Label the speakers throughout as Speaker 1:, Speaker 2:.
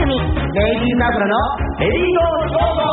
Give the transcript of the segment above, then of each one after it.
Speaker 1: 組ネイビーザフロのレディーゴーゴー。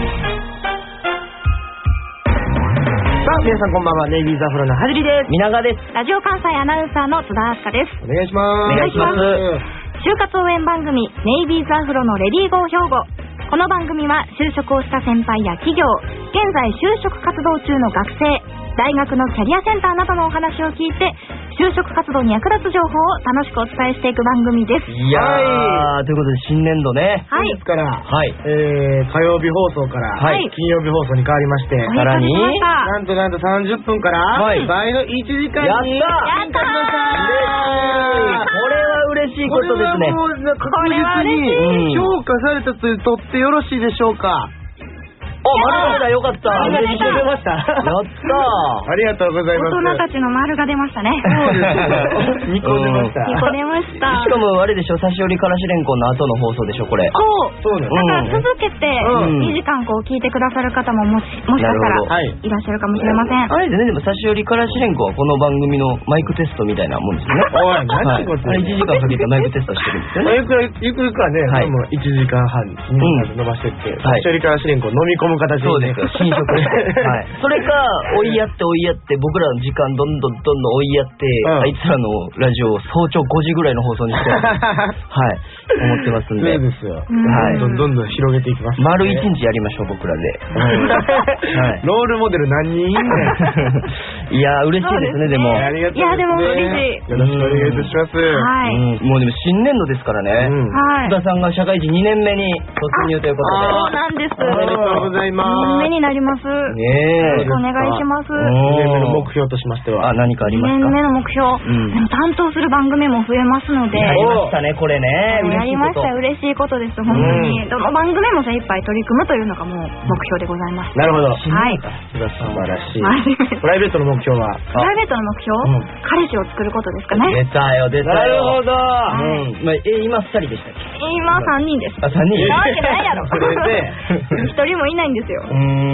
Speaker 1: さあ皆さんこんばんは、ネイビーザフロのはじりです。
Speaker 2: 皆川です。
Speaker 3: ラジオ関西アナウンサーの津田明日です。
Speaker 1: お願いします。
Speaker 3: お願いします。就活応援番組ネイビーザフロのレディーゴー兵庫。この番組は就職をした先輩や企業、現在就職活動中の学生、大学のキャリアセンターなどのお話を聞いて就職活動に役立つ情報を楽しくお伝えしていく番組です。
Speaker 2: いやー、ということで新年度ね、
Speaker 3: はい、
Speaker 1: ですから、
Speaker 2: はい、
Speaker 1: 火曜日放送から、
Speaker 2: はい、
Speaker 1: 金曜日放送に変わりまして、
Speaker 2: さらに
Speaker 1: なんと30分から、
Speaker 2: はい、
Speaker 1: 倍の1時間に
Speaker 2: やったー。これは嬉しいことですね。
Speaker 1: これはもう確実に評価されたととってよろしいでしょうか。
Speaker 2: 丸が出た、よかった。
Speaker 1: 出ました。やった
Speaker 2: ー。
Speaker 1: ありがとうございます。
Speaker 3: 大人たちの丸が出ましたね。
Speaker 1: そうです2個出ました。
Speaker 3: 2個出ました。
Speaker 2: しかもあれでしょ、差し寄りからしれんこの後の放送でしょ、これ。
Speaker 1: そう
Speaker 3: だから続けて2時間こう聞いてくださる方ももしかしたらいらっしゃるかもしれません。
Speaker 2: あれでね、でも差し寄りからしれんこはこの番組のマイクテストみたいなもんですよね。
Speaker 1: おい、何これ。
Speaker 2: 1時間かけてマイクテストしてるんですよね。
Speaker 1: ゆくゆくはね、1時間半に伸ばしてって、差し寄りからしれんこ飲み込む形で。
Speaker 2: そうですよ、新色で。それか追いやって僕らの時間どんどん追いやって、あいつらのラジオを早朝5時ぐらいの放送にしてはい思ってますんで。
Speaker 1: そうですよ。どんどん広げていきます。
Speaker 2: 丸1日やりましょう、僕らで。
Speaker 1: ロールモデル何人いんね
Speaker 2: ん。いや嬉しいですね。でも
Speaker 1: ありがとう。
Speaker 3: いやでも嬉しい。
Speaker 1: よろしくお願いいたします。
Speaker 3: はい。
Speaker 2: もうでも新年度ですからね。津田さんが社会人2年目に突入ということで。
Speaker 3: そうなんです。
Speaker 1: おめでとうございます。
Speaker 3: 2年目になります。よろしくお願いします。
Speaker 1: 2年目の目標としましては
Speaker 2: 何かありますか。
Speaker 3: 2年目の目標、でも担当する番組も増えますので。
Speaker 2: やりましたね、これね。
Speaker 3: やりました。嬉しいことです。本当にどの番組も精一杯取り組むというのがもう目標でございます。
Speaker 1: なるほど。
Speaker 3: はい。
Speaker 1: 素晴らしい。プライベートの目標は。
Speaker 3: プライベートの目標、彼氏を作ることですかね。
Speaker 2: 出たよ。
Speaker 1: なるほど。
Speaker 2: 今2人でしたっけ。
Speaker 3: 今3人です。
Speaker 2: 3人。
Speaker 3: なわけないやろ。
Speaker 1: それで
Speaker 3: 1人もいないんですよ。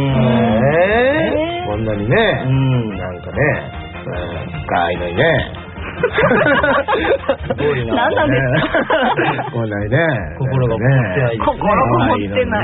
Speaker 1: こんなにね、なんかね、深いのにね。
Speaker 2: すごいな。
Speaker 3: なんなんですか。
Speaker 1: こんなにね、
Speaker 2: 心がこもってない。
Speaker 3: 心こもってない。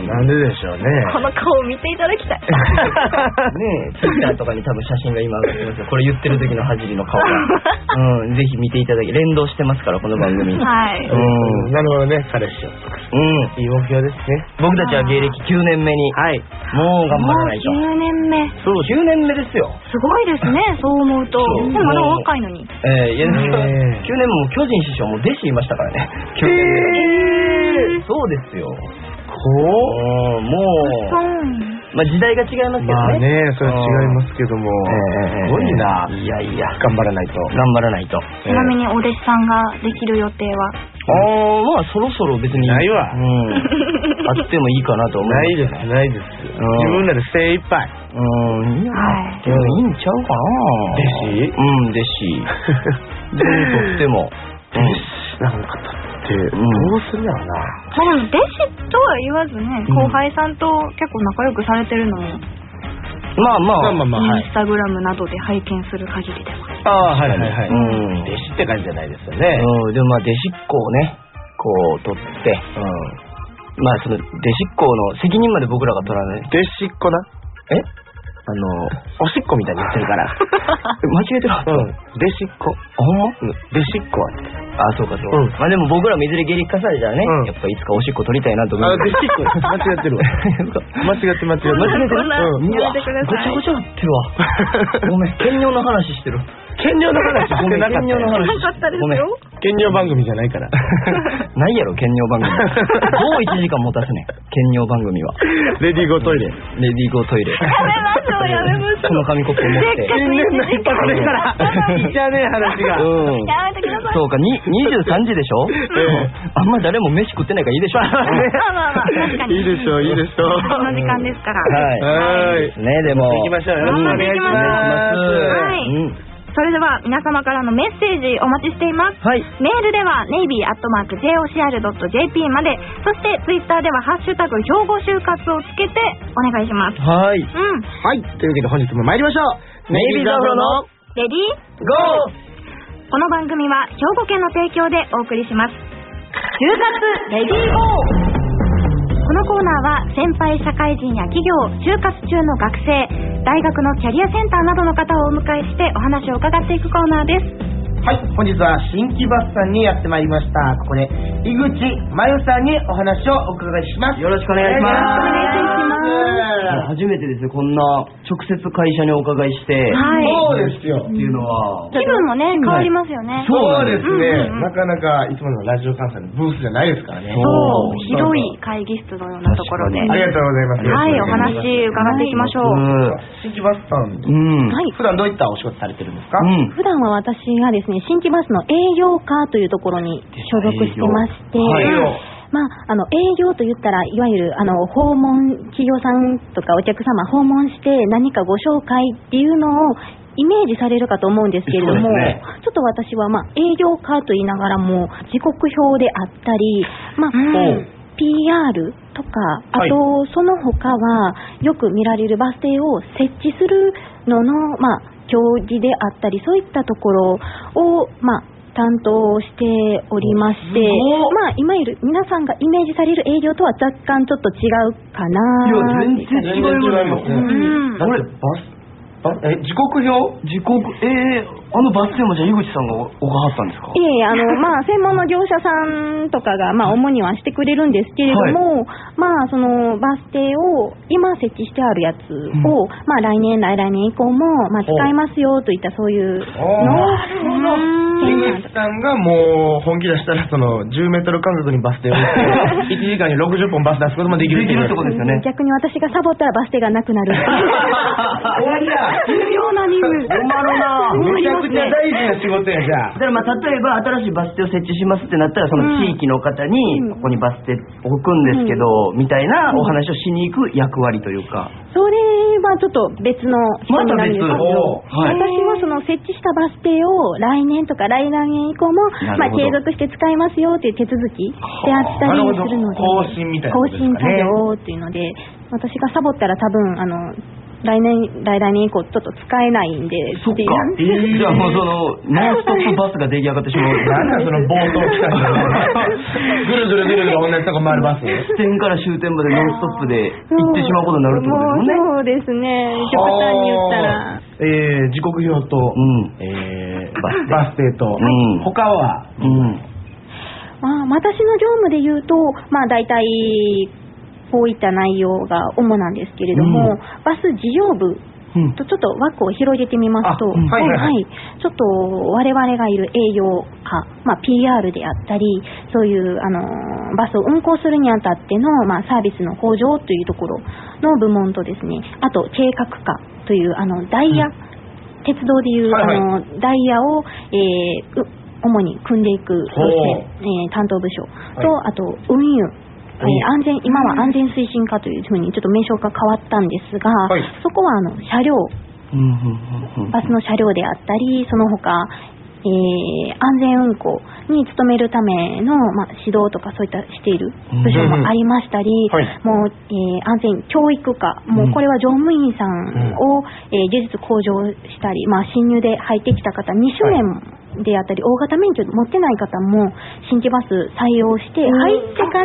Speaker 1: なんででしょうね。
Speaker 3: この顔を見ていただきたい。
Speaker 2: ねえ、ツイッターとかに多分写真が今上がってますよ。これ言ってる時のはじりの顔が。ぜひ見ていただき、連動してますからこの番組。
Speaker 3: はい。
Speaker 1: なるほどね、彼氏を作る。いい目標ですね。
Speaker 2: 僕たちは芸歴9年目に。はい。もう頑張らないと。
Speaker 3: 9年目。
Speaker 2: そう、9年目ですよ。
Speaker 3: すごいですね、そう思うと。でもまだお若いのに。
Speaker 2: いや、9年も巨人師匠も弟子いましたからね。9年目。そうですよ。もう時代が違いますけどね。
Speaker 1: まあね、それは違いますけども、すごいな。
Speaker 2: いやいや、
Speaker 1: 頑張らないと。
Speaker 3: ちなみにお弟子さんができる予定は。
Speaker 2: まあそろそろ別に
Speaker 1: ないわ。
Speaker 2: あってもいいかなと思う。
Speaker 1: ないです。自分らで精一杯。
Speaker 2: でもいいんちゃうかな。
Speaker 1: 弟子？
Speaker 2: 弟子。どうとっても。
Speaker 1: なんかだってどうするんだろうな。
Speaker 3: でも弟子とは言わずね、後輩さんと結構仲良くされてるのも。
Speaker 2: まあ
Speaker 3: インスタグラムなどで拝見する限りでは。
Speaker 1: はい。弟子って感じじゃないですよね。
Speaker 2: でもまあ弟子っ子をね、こう取って、まあその弟子っ子の責任まで僕らが取らない。
Speaker 1: 弟子っ子な。
Speaker 2: おしっこみたいに言ってるから。間違えてる。
Speaker 1: 弟子っ子。
Speaker 2: ほんま？
Speaker 1: 弟子っ子は。
Speaker 2: そうか。まあでも僕らもいずれ芸歴化されたらね、やっぱいつかおしっこ取りたいなと思う。
Speaker 1: 弟子っ子。間違ってるわ。間違ってる。
Speaker 3: やめてください。
Speaker 2: ごちゃごちゃなってるわ。ごめん、兼業の話してる。
Speaker 1: 兼業の話してなかった。
Speaker 3: なかったですよ。
Speaker 1: 兼業番組じゃないから。
Speaker 2: ないやろ、兼業番組。どう1時間持たすねん、兼業番組は。
Speaker 1: レディーゴートイレ。
Speaker 3: やめましょう。
Speaker 2: この紙コップを持って。
Speaker 1: 新年の一発目から。じゃねえ話が。
Speaker 3: やめてください。
Speaker 2: そうか、23時でしょ。あんま誰も飯食ってないからいいでしょ。
Speaker 3: まあ確かに。
Speaker 1: いいでしょう。
Speaker 3: この時間ですから。
Speaker 2: はい。ね、でも。
Speaker 1: 行きましょう。よろしくお願いします。
Speaker 3: はい。それでは皆様からのメッセージお待ちしています。メールでは navy@jocr.jp まで、そしてツイッターではハッシュタグ兵庫就活をつけてお願いします。
Speaker 1: はい。というわけで本日も参りましょう。
Speaker 2: ネイビーザフロの
Speaker 3: レディーゴー。この番組は兵庫県の提供でお送りします。 就活レディーゴー。このコーナーは先輩社会人や企業、就活中の学生、大学のキャリアセンターなどの方をお迎えしてお話を伺っていくコーナーです。
Speaker 1: はい、本日は新木バスさんにやってまいりました。ここで井口真由さんにお話をお伺いします。
Speaker 2: よろしくお願いします。
Speaker 3: お願いします。
Speaker 2: 初めてですよ、こんな直接会社にお伺いして、
Speaker 3: はい、
Speaker 1: そうですよ
Speaker 2: っていうのは
Speaker 3: 気分もね変わりますよね。
Speaker 1: そうですね、なかなかいつものラジオ関西のブースじゃないですからね。
Speaker 3: そう、広い会議室のようなところで。
Speaker 1: ありがとうございます。
Speaker 3: はい、お話伺っていきましょう。
Speaker 1: 新木バスさん、普段どういったお仕事されてるんですか？
Speaker 4: 普段は私がですね、新木バスの営業課というところに所属してまして、営業と言ったらいわゆる訪問、企業さんとかお客様訪問して何かご紹介っていうのをイメージされるかと思うんですけれども、ちょっと私は営業課と言いながらも時刻表であったり、PR とか、あとその他はよく見られるバス停を設置するのの表示であったり、そういったところを担当しておりまして、今いる皆さんがイメージされる営業とは若干ちょっと違うかな。
Speaker 2: いや、全然違いますね。
Speaker 1: だって時刻表？
Speaker 2: あのバス停もじゃあ井口さんがおがはったんですか？
Speaker 4: いえいえ、専門の業者さんとかが主にはしてくれるんですけれども、そのバス停を今設置してあるやつを、来年以降も使いますよといったそういうのを
Speaker 1: 井口さんがもう本気出したらその10メートル間隔にバス停を置いて1時間に60本バス出すこともできるっていうところですよね。
Speaker 4: 逆に私がサボったらバス停がなくなる。
Speaker 1: 終わりだ。
Speaker 3: 重要な任務。
Speaker 2: 困るな。
Speaker 1: めちゃくちゃ大事な仕事や。じゃあ
Speaker 2: だから例えば新しいバス停を設置しますってなったら、その地域の方にここにバス停置くんですけど、みたいなお話をしに行く役割というか、
Speaker 4: それはちょっと別の人になるんですけど、私はその設置したバス停を来年とか来年以降も継続して使いますよっていう手続きであったりするので、
Speaker 1: 更新みたいなことですかね。
Speaker 4: 更新作業っていうので、私がサボったら多分来年以降ちょっと使えないんで。
Speaker 2: そっか。じゃあもうそのノンストップバスが出来上がってしまう。
Speaker 1: なんだその冒頭来たんだぐるぐるぐるぐる同じとこ回るバス。
Speaker 2: 支点から終点までノンストップで行ってしまうことになるってことですもんね。
Speaker 4: そうですね。極端に言ったら。
Speaker 1: 時刻表と、バス停と、他は、
Speaker 4: 私の業務で言うと、大体こういった内容が主なんですけれども、バス事業部とちょっと枠を広げてみますと、ちょっと我々がいる営業課、PR であったり、そういうバスを運行するにあたっての、サービスの向上というところの部門とですね、あと計画課というダイヤ、鉄道でいうダイヤを、主に組んでいく担当部署と、あと運輸、今は安全推進課というふうにちょっと名称が変わったんですが、そこは車両、バスの車両であったり、その他、安全運行に努めるための、指導とかそういったしている部署もありましたり、もう、安全教育課、もうこれは乗務員さんを、技術向上したり、新入で入ってきた方、2種免であったり大型免許持ってない方も新規バス採用して入ってから、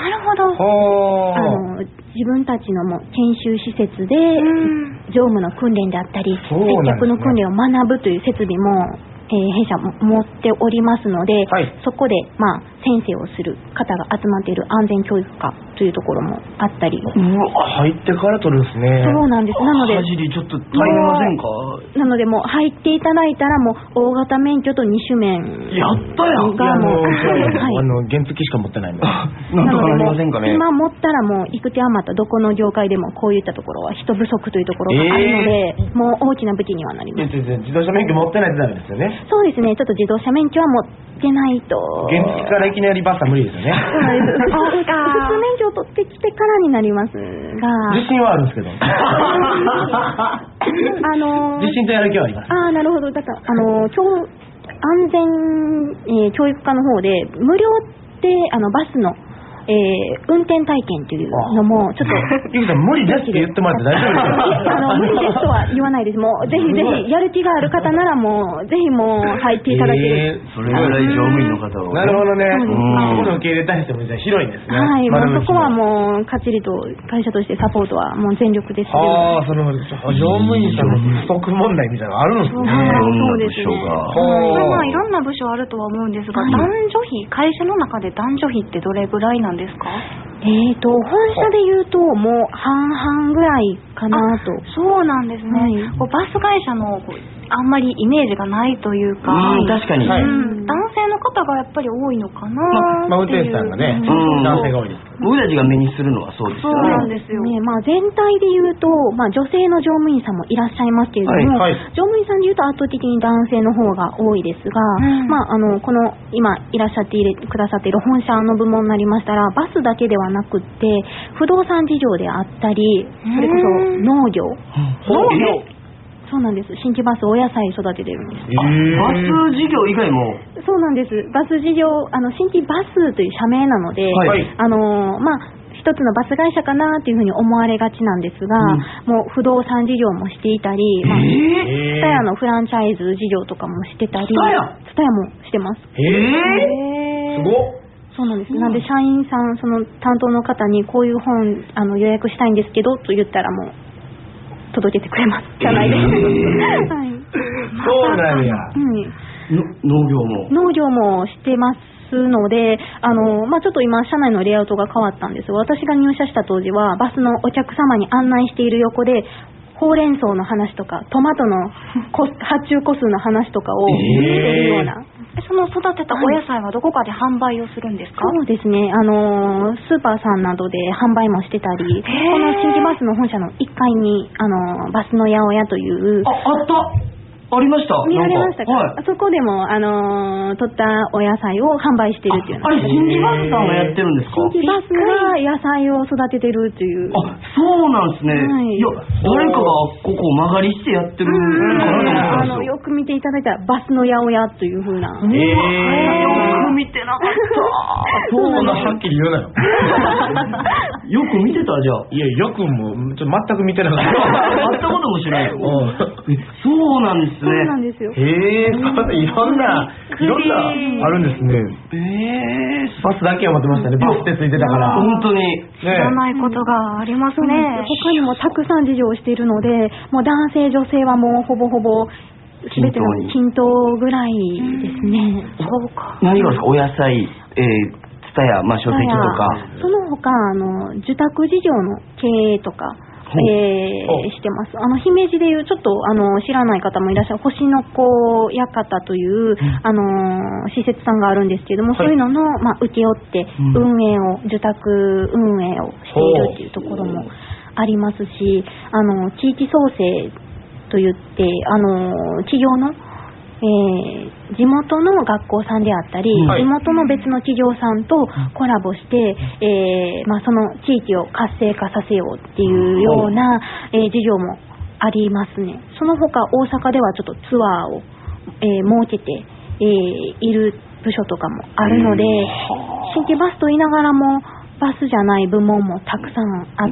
Speaker 4: 自分たちのも研修施設で乗務の訓練であったり、接客の訓練を学ぶという設備も弊社持っておりますので、そこで先生をする方が集まっている安全教育課というところもあったり。
Speaker 1: 入ってから取るんですね。
Speaker 4: そうなんです。なので
Speaker 2: ちょっと大変ませんか？
Speaker 4: なのでもう入っていただいたらもう大型免許と2種免
Speaker 2: やったやん。
Speaker 4: がもう
Speaker 1: 原付しか持ってないので
Speaker 2: なんとかなりませんかね。
Speaker 4: 今持ったらもういく手あまたどこの業界でもこういったところは人不足というところがあるので、もう大きな武器にはなります。
Speaker 1: 自動車免許持ってないとダメですよね。
Speaker 4: そうですね。ちょっと自動車免許は持ってないと。
Speaker 1: 原付からいきなりバスは無理ですよね。
Speaker 4: そうなんです。普通免許を取ってきてからになりますが。
Speaker 1: 自信はあるんですけど。自信とやる気はあります。
Speaker 4: なるほど。だから安全、教育課の方で無料でバスの運転体験というのもちょっと
Speaker 1: ゆきさん無理ですって言ってもらって大丈夫ですか？
Speaker 4: 無理ですとは言わないです。もうぜひぜひやる気がある方ならもうぜひもう入っていただける。
Speaker 2: それぐらい乗務員の方を。
Speaker 1: なるほどね。そこの受け入れ体制も広いんですね。
Speaker 4: はい、もうそこはもうかっちりと会社としてサポートはもう全力です。
Speaker 1: ああ、その乗務員さんの不足問題みたいなのあるんですね。
Speaker 4: そうですね。
Speaker 3: まあいろんな部署あるとは思うんですが、男女比、会社の中で男女比ってどれぐらいなんですか？
Speaker 4: 本社で言うともう半々ぐらいかなと。
Speaker 3: そうなんですね。バス会社のあんまりイメージがないというか、
Speaker 2: 確かに、
Speaker 3: 男性の方がやっぱり多いのかな
Speaker 1: まあ運転手さんがね、男性が多いです。
Speaker 2: 僕たちが目にするのはそうですよね。
Speaker 3: そうなんですよ
Speaker 4: ね。まあ全体で言うと、まあ女性の乗務員さんもいらっしゃいますけれども、乗務員さんで言うと圧倒的に男性の方が多いですが、まあこの今いらっしゃってくださっている本社の部門になりましたら、バスだけではなくって不動産事業であったり、それこそ農業。そうなんです。新規バスお野菜育ててるんです。
Speaker 2: バス事業以外も。
Speaker 4: そうなんです。バス事業、新規バスという社名なので、まあ一つのバス会社かなっていうふうに思われがちなんですが、もう不動産事業もしていたり、ツタヤのフランチャイズ事業とかもしてたり、ツタヤもしてます。
Speaker 1: すごっ。
Speaker 4: そうなんです。なんで社員さん、その担当の方にこういう本予約したいんですけどと言ったらもう届けてくれますじゃないですか。
Speaker 1: そうなんや。
Speaker 4: 農業もしてますので、まあちょっと今社内のレイアウトが変わったんですが、私が入社した当時はバスのお客様に案内している横でほうれん草の話とかトマトの発注個数の話とかをしているような。
Speaker 3: その育てたお野菜はどこかで販売をするんですか？
Speaker 4: そうですね。スーパーさんなどで販売もしてたり、この新規バスの本社の1階にバスの八百屋という。
Speaker 2: ありました。
Speaker 4: 見られましたか？あそこでも取ったお野菜を販売してるっていうの。
Speaker 2: あれ新規バスさんがやってるんですか？
Speaker 4: 新規バスが野菜を育ててるっていう。
Speaker 2: そうなんですね。いや、誰かがここを曲がりしてやってるかなと思ったんですよ。
Speaker 4: よく見ていただいたらバスの八百屋という風な。
Speaker 2: よく見てなかった。
Speaker 1: そんなはっきり言うなよ。
Speaker 2: よく見てたじゃあ。
Speaker 1: いや、よくも全く見てなかった。
Speaker 2: 会ったこともしないよ。そうなんです。
Speaker 4: そうなんですよ。
Speaker 1: いろんなあるんですね。バスだけは持ってましたね。バスってついてたから。
Speaker 2: 本当に
Speaker 3: 知らないことがありますね。
Speaker 4: 他にもたくさん事業をしているので、もう男性女性はもうほぼほぼ全ての均等ぐらいですね。
Speaker 3: そうか。
Speaker 2: 何がですか？お野菜、ツタヤ、書籍とか。
Speaker 4: その他受託事業の経営とか。してます。姫路でいうちょっと知らない方もいらっしゃる星の子館という施設さんがあるんですけれども、そういうのの請け負って受託運営をしているっていうところもありますし、地域創生といって企業の地元の学校さんであったり、地元の別の企業さんとコラボして、その地域を活性化させようっていうような、事業もありますね。その他大阪ではちょっとツアーを、設けて、いる部署とかもあるので、新規バスと言いながらもバスじゃない部門もたくさんあって、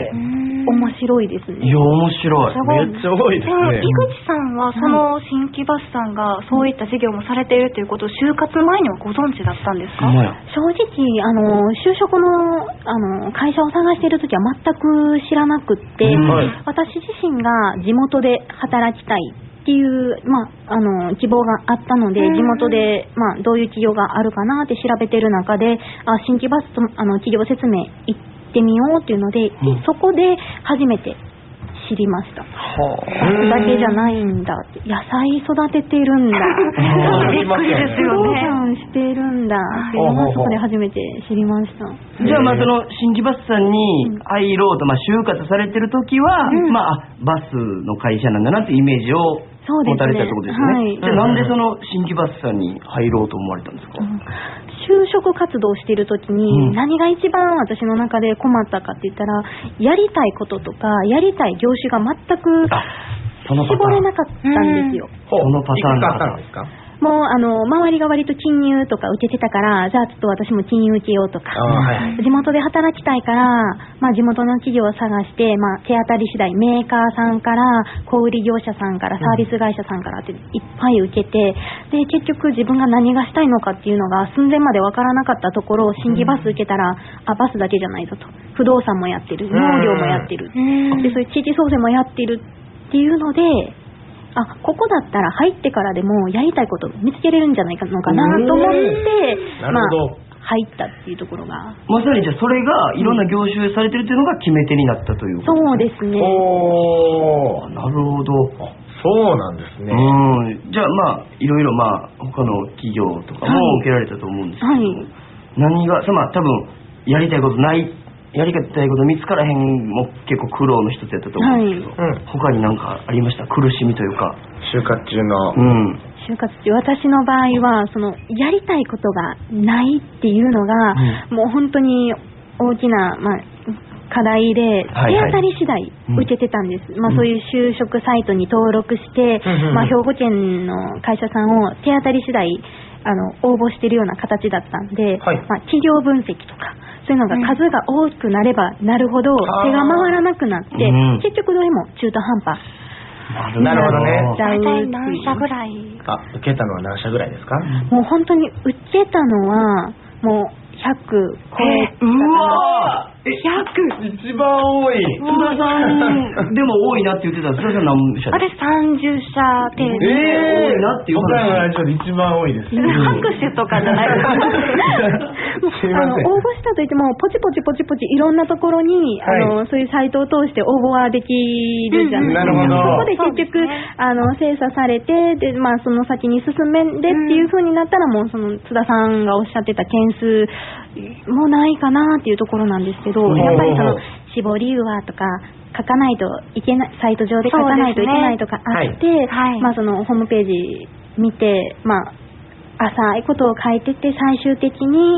Speaker 4: 面白いですね。
Speaker 2: いや、面白い。
Speaker 1: めっちゃ多いですね。
Speaker 3: 井口さんはその新規バスさんがそういった事業もされているということを就活前にはご存知だったんですか？
Speaker 4: 正直就職の会社を探しているときは全く知らなくって、私自身が地元で働きたいっていう希望があったので、地元でどういう企業があるかなって調べてる中で、新規バスと企業説明行ってみようっていうので、そこで初めて知りました。バスだけじゃないんだって、野菜育ててるんだ、
Speaker 3: びっくりですよね。
Speaker 4: してるんだっていうのをそこで初めて知りました。
Speaker 2: じゃあその新規バスさんに入ろうと就活されてる時は、バスの会社なんだなってイメージを持たれたってことですね。じゃあなんでその新規バスさんに入ろうと思われたんですか？
Speaker 4: 就職活動している時に何が一番私の中で困ったかって言ったら、やりたいこととかやりたい業種が全く絞れなかったんですよ。
Speaker 1: そのパターンですか？
Speaker 4: もう周りが割と金融とか受けてたから、じゃあちょっと私も金融受けようとか、地元で働きたいから、地元の企業を探して、手当たり次第メーカーさんから小売業者さんからサービス会社さんからっていっぱい受けて、で結局自分が何がしたいのかっていうのが寸前までわからなかったところ、新規バス受けたら、バスだけじゃないぞと、不動産もやってる、農業もやってる、でそういう地域創生もやってるっていうので、ここだったら入ってからでもやりたいこと見つけれるんじゃないのかなと思って、入ったっていうところが、
Speaker 2: まさにじゃあそれがいろんな業種されてるっていうのが決め手になったということ
Speaker 4: そうですね。
Speaker 2: なるほど。
Speaker 1: そうなんですね。
Speaker 2: じゃあいろいろ他の企業とかも受けられたと思うんですけど、何が多分やりたいことないやりたいこと見つからへんも結構苦労の一つやったと思うんですけど、他に何かありました？苦しみというか。
Speaker 1: 就活中の。
Speaker 4: 就活中、私の場合はやりたいことがないっていうのが、もう本当に大きな、課題で、手当たり次第受けてたんです。そういう就職サイトに登録して、兵庫県の会社さんを手当たり次第応募してるような形だったんで、企業分析とかそういうのが数が多くなればなるほど手が回らなくなって、結局どれも中途半端。
Speaker 1: なるほどね。
Speaker 3: 大体何社ぐらい？
Speaker 1: 受けたのは何社ぐらいですか？
Speaker 4: もう本当に受けたのはもう100超えた。
Speaker 2: うわー、
Speaker 1: 100一番多い。
Speaker 2: 津田さんでも多いなって言ってたら、津田さん何社ですか？
Speaker 3: 30社程度。
Speaker 2: 多いなっていう
Speaker 1: 僕らのラジオで一番多いです。
Speaker 3: 拍手とかじゃない
Speaker 1: ですすいません。
Speaker 4: 応募したといってもポチポチいろんなところにそういうサイトを通して応募はできるじゃないですか。そこで結局精査されて、でその先に進めんでっていう風になったら、もうその津田さんがおっしゃってた件数もないかなっていうところなんですけど、やっぱり志望理由はとか書かないといけない、サイト上で書かないといけないとかあって、そのホームページ見て、浅いことを書いてて、最終的に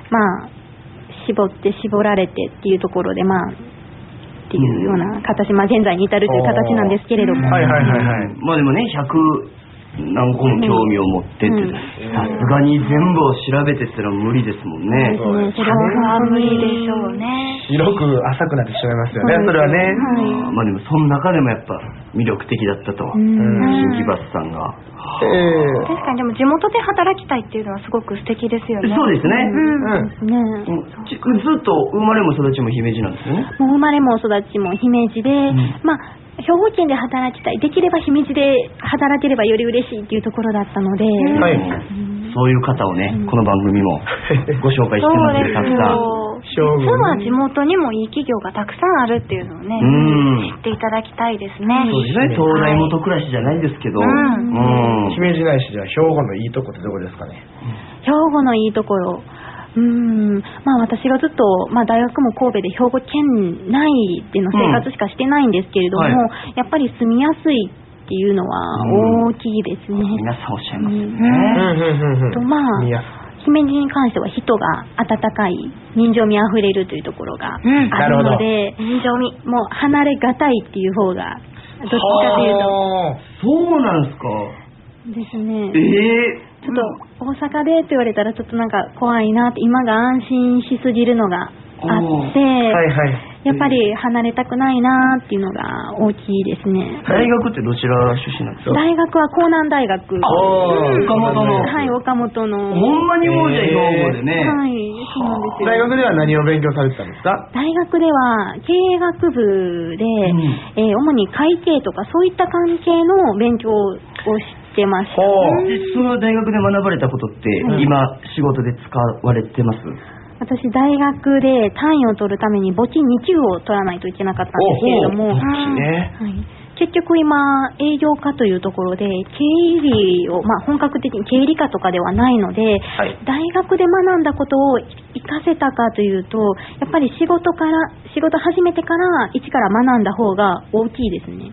Speaker 4: 絞られてっていうところでっていうような形、現在に至るという形なんですけれども、
Speaker 2: でもね、100何個も興味を持ってって、さすがに全部を調べてったら無理ですもんね。
Speaker 3: それは無理でしょうね。
Speaker 1: 広く浅くなってしまいますよね、それはね。
Speaker 2: でもその中でもやっぱ魅力的だったと、新規バスさんが。
Speaker 3: 確かに、でも地元で働きたいっていうのはすごく素敵ですよね。
Speaker 2: そうですね。ずっと生まれも育ちも姫路なんですよね。
Speaker 4: もう生まれも育ちも姫路で、兵庫県で働きたい、できれば姫路で働ければより嬉しいっていうところだったので、
Speaker 2: そういう方をね、この番組もご紹介してますね、たくさん。
Speaker 3: 実は地元にもいい企業がたくさんあるっていうのをね、知っていただきたいですね。
Speaker 2: そうですね、東大元暮らしじゃないですけど、
Speaker 1: 姫路ないし、じゃあ兵庫のいいとこってどこですかね？
Speaker 4: 兵庫のいいところ、私がずっと、大学も神戸で兵庫県内での生活しかしてないんですけれども、やっぱり住みやすいっていうのは大きいですね。
Speaker 2: 皆さんおっしゃいますよね。
Speaker 4: 姫路に関しては人が温かい、人情味あふれるというところがあるので、人情味もう離れがたいっていう方がどっちかというと。
Speaker 2: そうなんですか。
Speaker 4: ですね。ちょっと大阪でって言われたらちょっとなんか怖いなって、今が安心しすぎるのがあって、やっぱり離れたくないなっていうのが大きいですね。
Speaker 2: 大学ってどちら出身なんですか？
Speaker 4: 大学は江南大学。
Speaker 2: 岡本の。
Speaker 4: 岡本の。
Speaker 2: ほんまにもうじゃ兵庫でね。
Speaker 4: そうなんですよ。
Speaker 1: 大学では何を勉強されてたんですか？
Speaker 4: 大学では経営学部で、主に会計とかそういった関係の勉強をしてました。
Speaker 2: その大学で学ばれたことって、今仕事で使われてます？
Speaker 4: 私大学で単位を取るために簿記2級を取らないといけなかったんですけれども、結局今営業科というところで経理を、本格的に経理科とかではないので、大学で学んだことを活かせたかというと、やっぱり仕事始めてから一から学んだ方が大きいですね。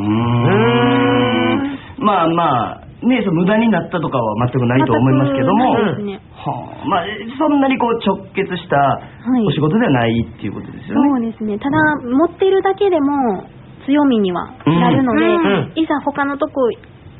Speaker 2: 無駄になったとかは全くないと思いますけども、そんなに直結したお仕事ではないっていうことですよね。
Speaker 4: そうですね。ただ持っているだけでも強みにはなるので、いざ他のとこ行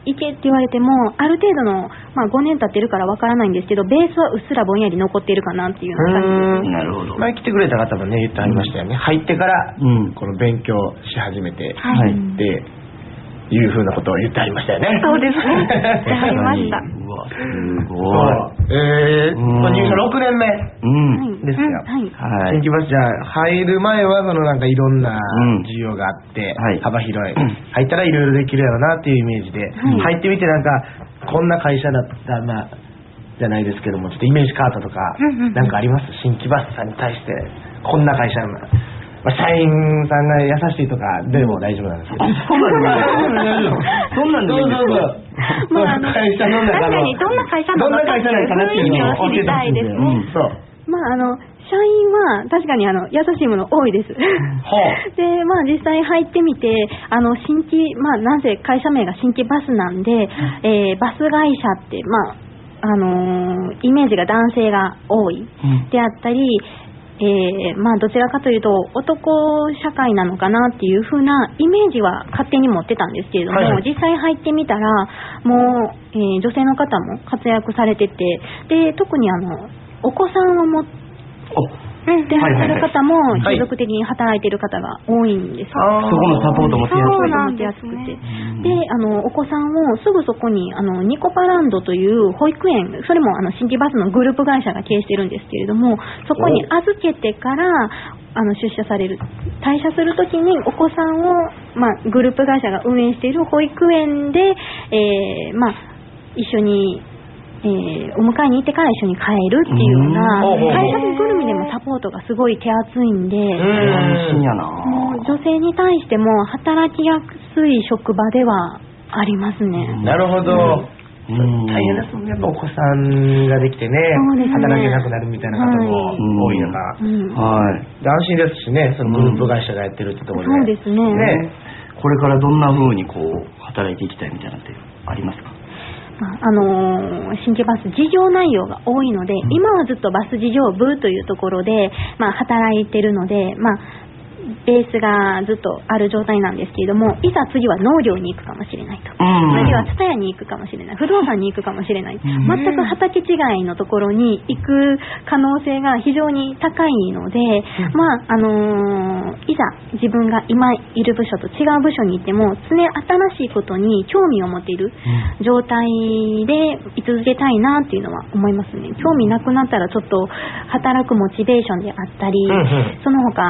Speaker 4: いけって言われても、ある程度の、5年経ってるからわからないんですけど、ベースはうっすらぼんやり残っているかなっていうような感じです。
Speaker 2: なるほど。
Speaker 1: 前来てくれた方もね、言ってありましたよね。入ってから、この勉強し始めて、で、いうふうなことを言ってありましたよね。
Speaker 3: そうですね。言ってありました。
Speaker 2: うわ、すごい。
Speaker 1: 入社6年目ですよ。新規バスじゃ入る前はなんかいろんな需要があって幅広い、入ったらいろいろできるやろなっていうイメージで、入ってみてなんかこんな会社だったなじゃないですけども、ちょっとイメージ変わったとかなんかあります？新規バスさんに対してこんな会社な社員さんが優しいとかでも大丈夫なんですけど。
Speaker 2: そうなんですか。
Speaker 1: 会社の中の
Speaker 3: どんな会社なのかっていう雰囲気を知りたいですね。
Speaker 4: 社員は確かに優しいもの多いです。で、実際入ってみて、新規、なぜ会社名が新規バスなんで、バス会社って、イメージが男性が多いであったり、どちらかというと男社会なのかなっていう風なイメージは勝手に持ってたんですけれども、実際入ってみたらもう、女性の方も活躍されてて、で特にお子さんを持ってで働く方も継続的に働いている方が多いんです。
Speaker 2: そこのサポートも
Speaker 4: 手厚くて、でお子さんをすぐそこにニコパランドという保育園、それも新規バスのグループ会社が経営してるんですけれども、そこに預けてから出社される、退社するときにお子さんを、グループ会社が運営している保育園で、一緒にお迎えに行ってから一緒に帰るっていうような会社ぐるみでもサポートがすごい手厚いんで、もう女性に対しても働きやすい職場ではありますね。
Speaker 1: なるほど。大変ですもんね。やっぱお子さんができてね、働けなくなるみたいな方も多い中、安心ですしね、そのグループ会社がやってるってところで。
Speaker 4: そうですね。
Speaker 2: これからどんな風に働いていきたいみたいなってありますか？
Speaker 4: 新規バス事業内容が多いので、今はずっとバス事業部というところで、働いてるので、ベースがずっとある状態なんですけれども、いざ次は農業に行くかもしれないと、次は蔦屋に行くかもしれない、不動産に行くかもしれない、全く畑違いのところに行く可能性が非常に高いので、いざ自分が今いる部署と違う部署に行っても常新しいことに興味を持っている状態で居続けたいなっていうのは思いますね。興味なくなったらちょっと働くモチベーションであったり、その他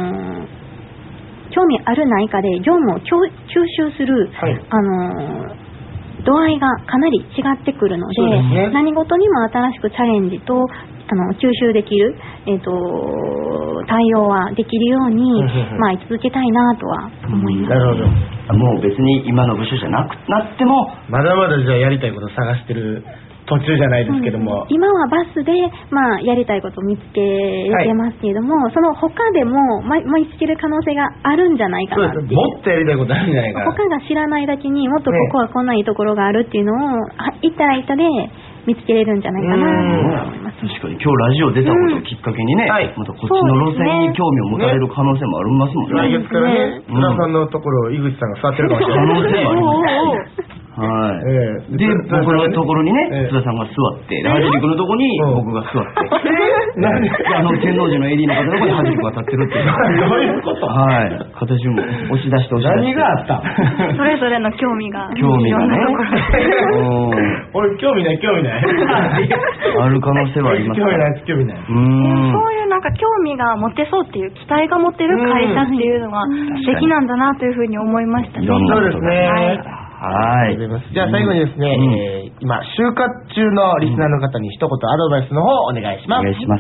Speaker 4: 興味あるないかで業務を吸収する、度合いがかなり違ってくるので、何事にも新しくチャレンジと吸収できる、対応はできるように、居続けたいなとは思います。
Speaker 1: なるほど。
Speaker 2: もう別に今の部署じゃなくなっても
Speaker 1: まだまだじゃあやりたいことを探してる途中じゃないですけども、
Speaker 4: 今はバスで、やりたいことを見つけてますけれども、その他でも、見つける可能性があるんじゃないかなっていう。
Speaker 1: もっとやりたいことあるんじゃないかな。
Speaker 4: 他が知らないだけにもっとここはこんないいところがあるっていうのを、行ったら行ったで見つけれるんじゃないかなと思います。
Speaker 2: 確かに今日ラジオ出たことをきっかけにね、またこっちの路線に興味を持たれる可能性もありますもんね。
Speaker 1: 来月からね、津田さんのところ井口さんが座ってるかもしれない。
Speaker 2: 可能性もあります。で、僕のところにね、津田さんが座って、ハジリ君のところに僕が座って、天王寺の AD の方のところにハジリ君が立ってるっていう。
Speaker 1: どういうこと？
Speaker 2: 形も押し出して。
Speaker 1: 何があった？
Speaker 3: それぞれの興味が。
Speaker 2: 興味がね。
Speaker 1: 俺興味ない。
Speaker 2: ある可能性はあります。
Speaker 1: 興味ない。
Speaker 3: そういうなんか興味が持てそうっていう期待が持てる会社っていうのが素敵なんだなというふうに思いましたね。
Speaker 1: そうですね。じゃあ最後にですね、今就活中のリスナーの方に一言アドバイスの方お願いします。
Speaker 2: お願いします。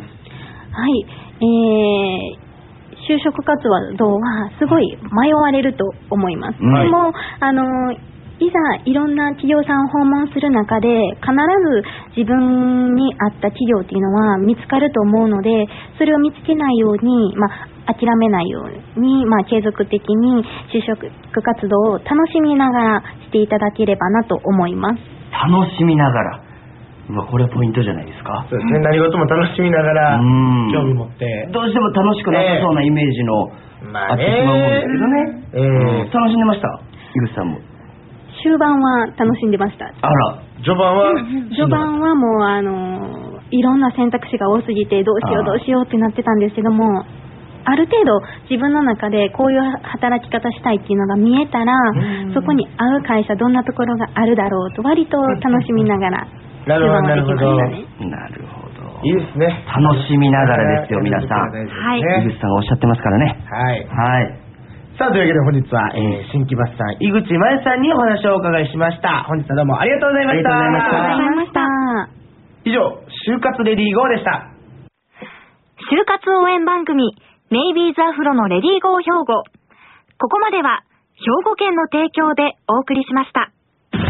Speaker 4: 就職活動はすごい迷われると思います。でもいざいろんな企業さんを訪問する中で必ず自分に合った企業っていうのは見つかると思うので、それを見つけないように、諦めないように、継続的に就職活動を楽しみながらしていただければなと思います。
Speaker 2: 楽しみながら、これはポイントじゃないですか。
Speaker 1: そうですね、何事も楽しみながら興味持って、
Speaker 2: どうしても楽しくなさそうなイメージのあってしまうもんですけどね。楽しんでました、井口さんも。
Speaker 4: 終盤は楽しんでました。
Speaker 2: あら、
Speaker 1: 序
Speaker 4: 盤はもういろんな選択肢が多すぎてどうしようってなってたんですけども、ある程度自分の中でこういう働き方したいっていうのが見えたら、そこに合う会社どんなところがあるだろうと割と楽しみながら
Speaker 1: なるほどなるほど。いいですね。
Speaker 2: 楽しみながらですよ皆さん。
Speaker 3: はい。
Speaker 2: 井口さんがおっしゃってますからね。
Speaker 1: はい。さあというわけで本日は新木場さん井口真由さんにお話をお伺いしました。本日はどうもありがとうございました。
Speaker 3: ありがとうございました。
Speaker 1: 以上就活レディーゴーでした。
Speaker 3: 就活応援番組ネイビーズアフロのレディーゴー兵庫。ここまでは兵庫県の提供でお送りしました。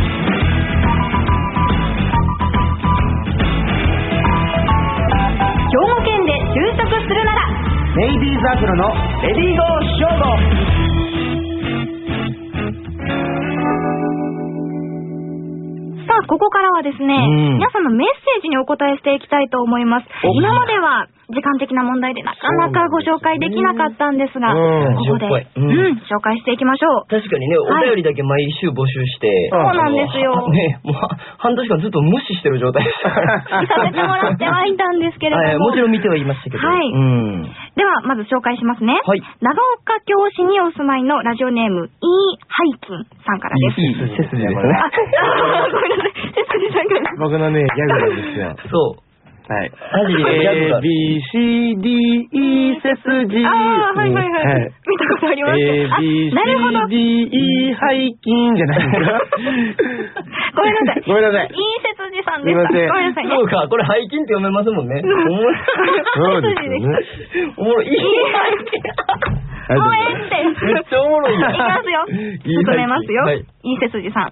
Speaker 3: 兵庫県で就職するなら
Speaker 1: ネイビーズアフロのレディーゴー兵庫。
Speaker 3: さあここからはですね、皆さんのメッセージにお答えしていきたいと思います。今までは時間的な問題でなかなかご紹介できなかったんですが、ここで、紹介していきましょう。
Speaker 2: 確かにね、お便りだけ毎週募集して、
Speaker 3: そうなんですよ。
Speaker 2: ね、もう半年間ずっと無視してる状態でした。
Speaker 3: させてもらってはいたんですけれども、
Speaker 2: もちろん見てはいましたけど。
Speaker 3: はい。ではまず紹介しますね。長岡京市にお住まいのラジオネームイーハイキンさんからです。
Speaker 2: いい背筋ですね。
Speaker 3: ごめんなさい。
Speaker 1: 僕のねギャグなんですよ。
Speaker 2: そう。はい。
Speaker 1: A B C D E 背筋。
Speaker 3: はい。見たことあります。
Speaker 1: A B C D E ハイキンじゃないですか。
Speaker 3: ごめんなさい。
Speaker 1: ごめんなさい。
Speaker 3: いい背筋さんでした。
Speaker 1: すいません。
Speaker 3: ごめんなさいね。
Speaker 2: そうか、これハイキンって読めますもんね。
Speaker 1: そうですよね。
Speaker 2: おもろい。いいハイキン。
Speaker 3: もうええって。
Speaker 2: めっちゃおもろいやん。
Speaker 3: いきますよ。進めますよ。いい背筋さん。はい。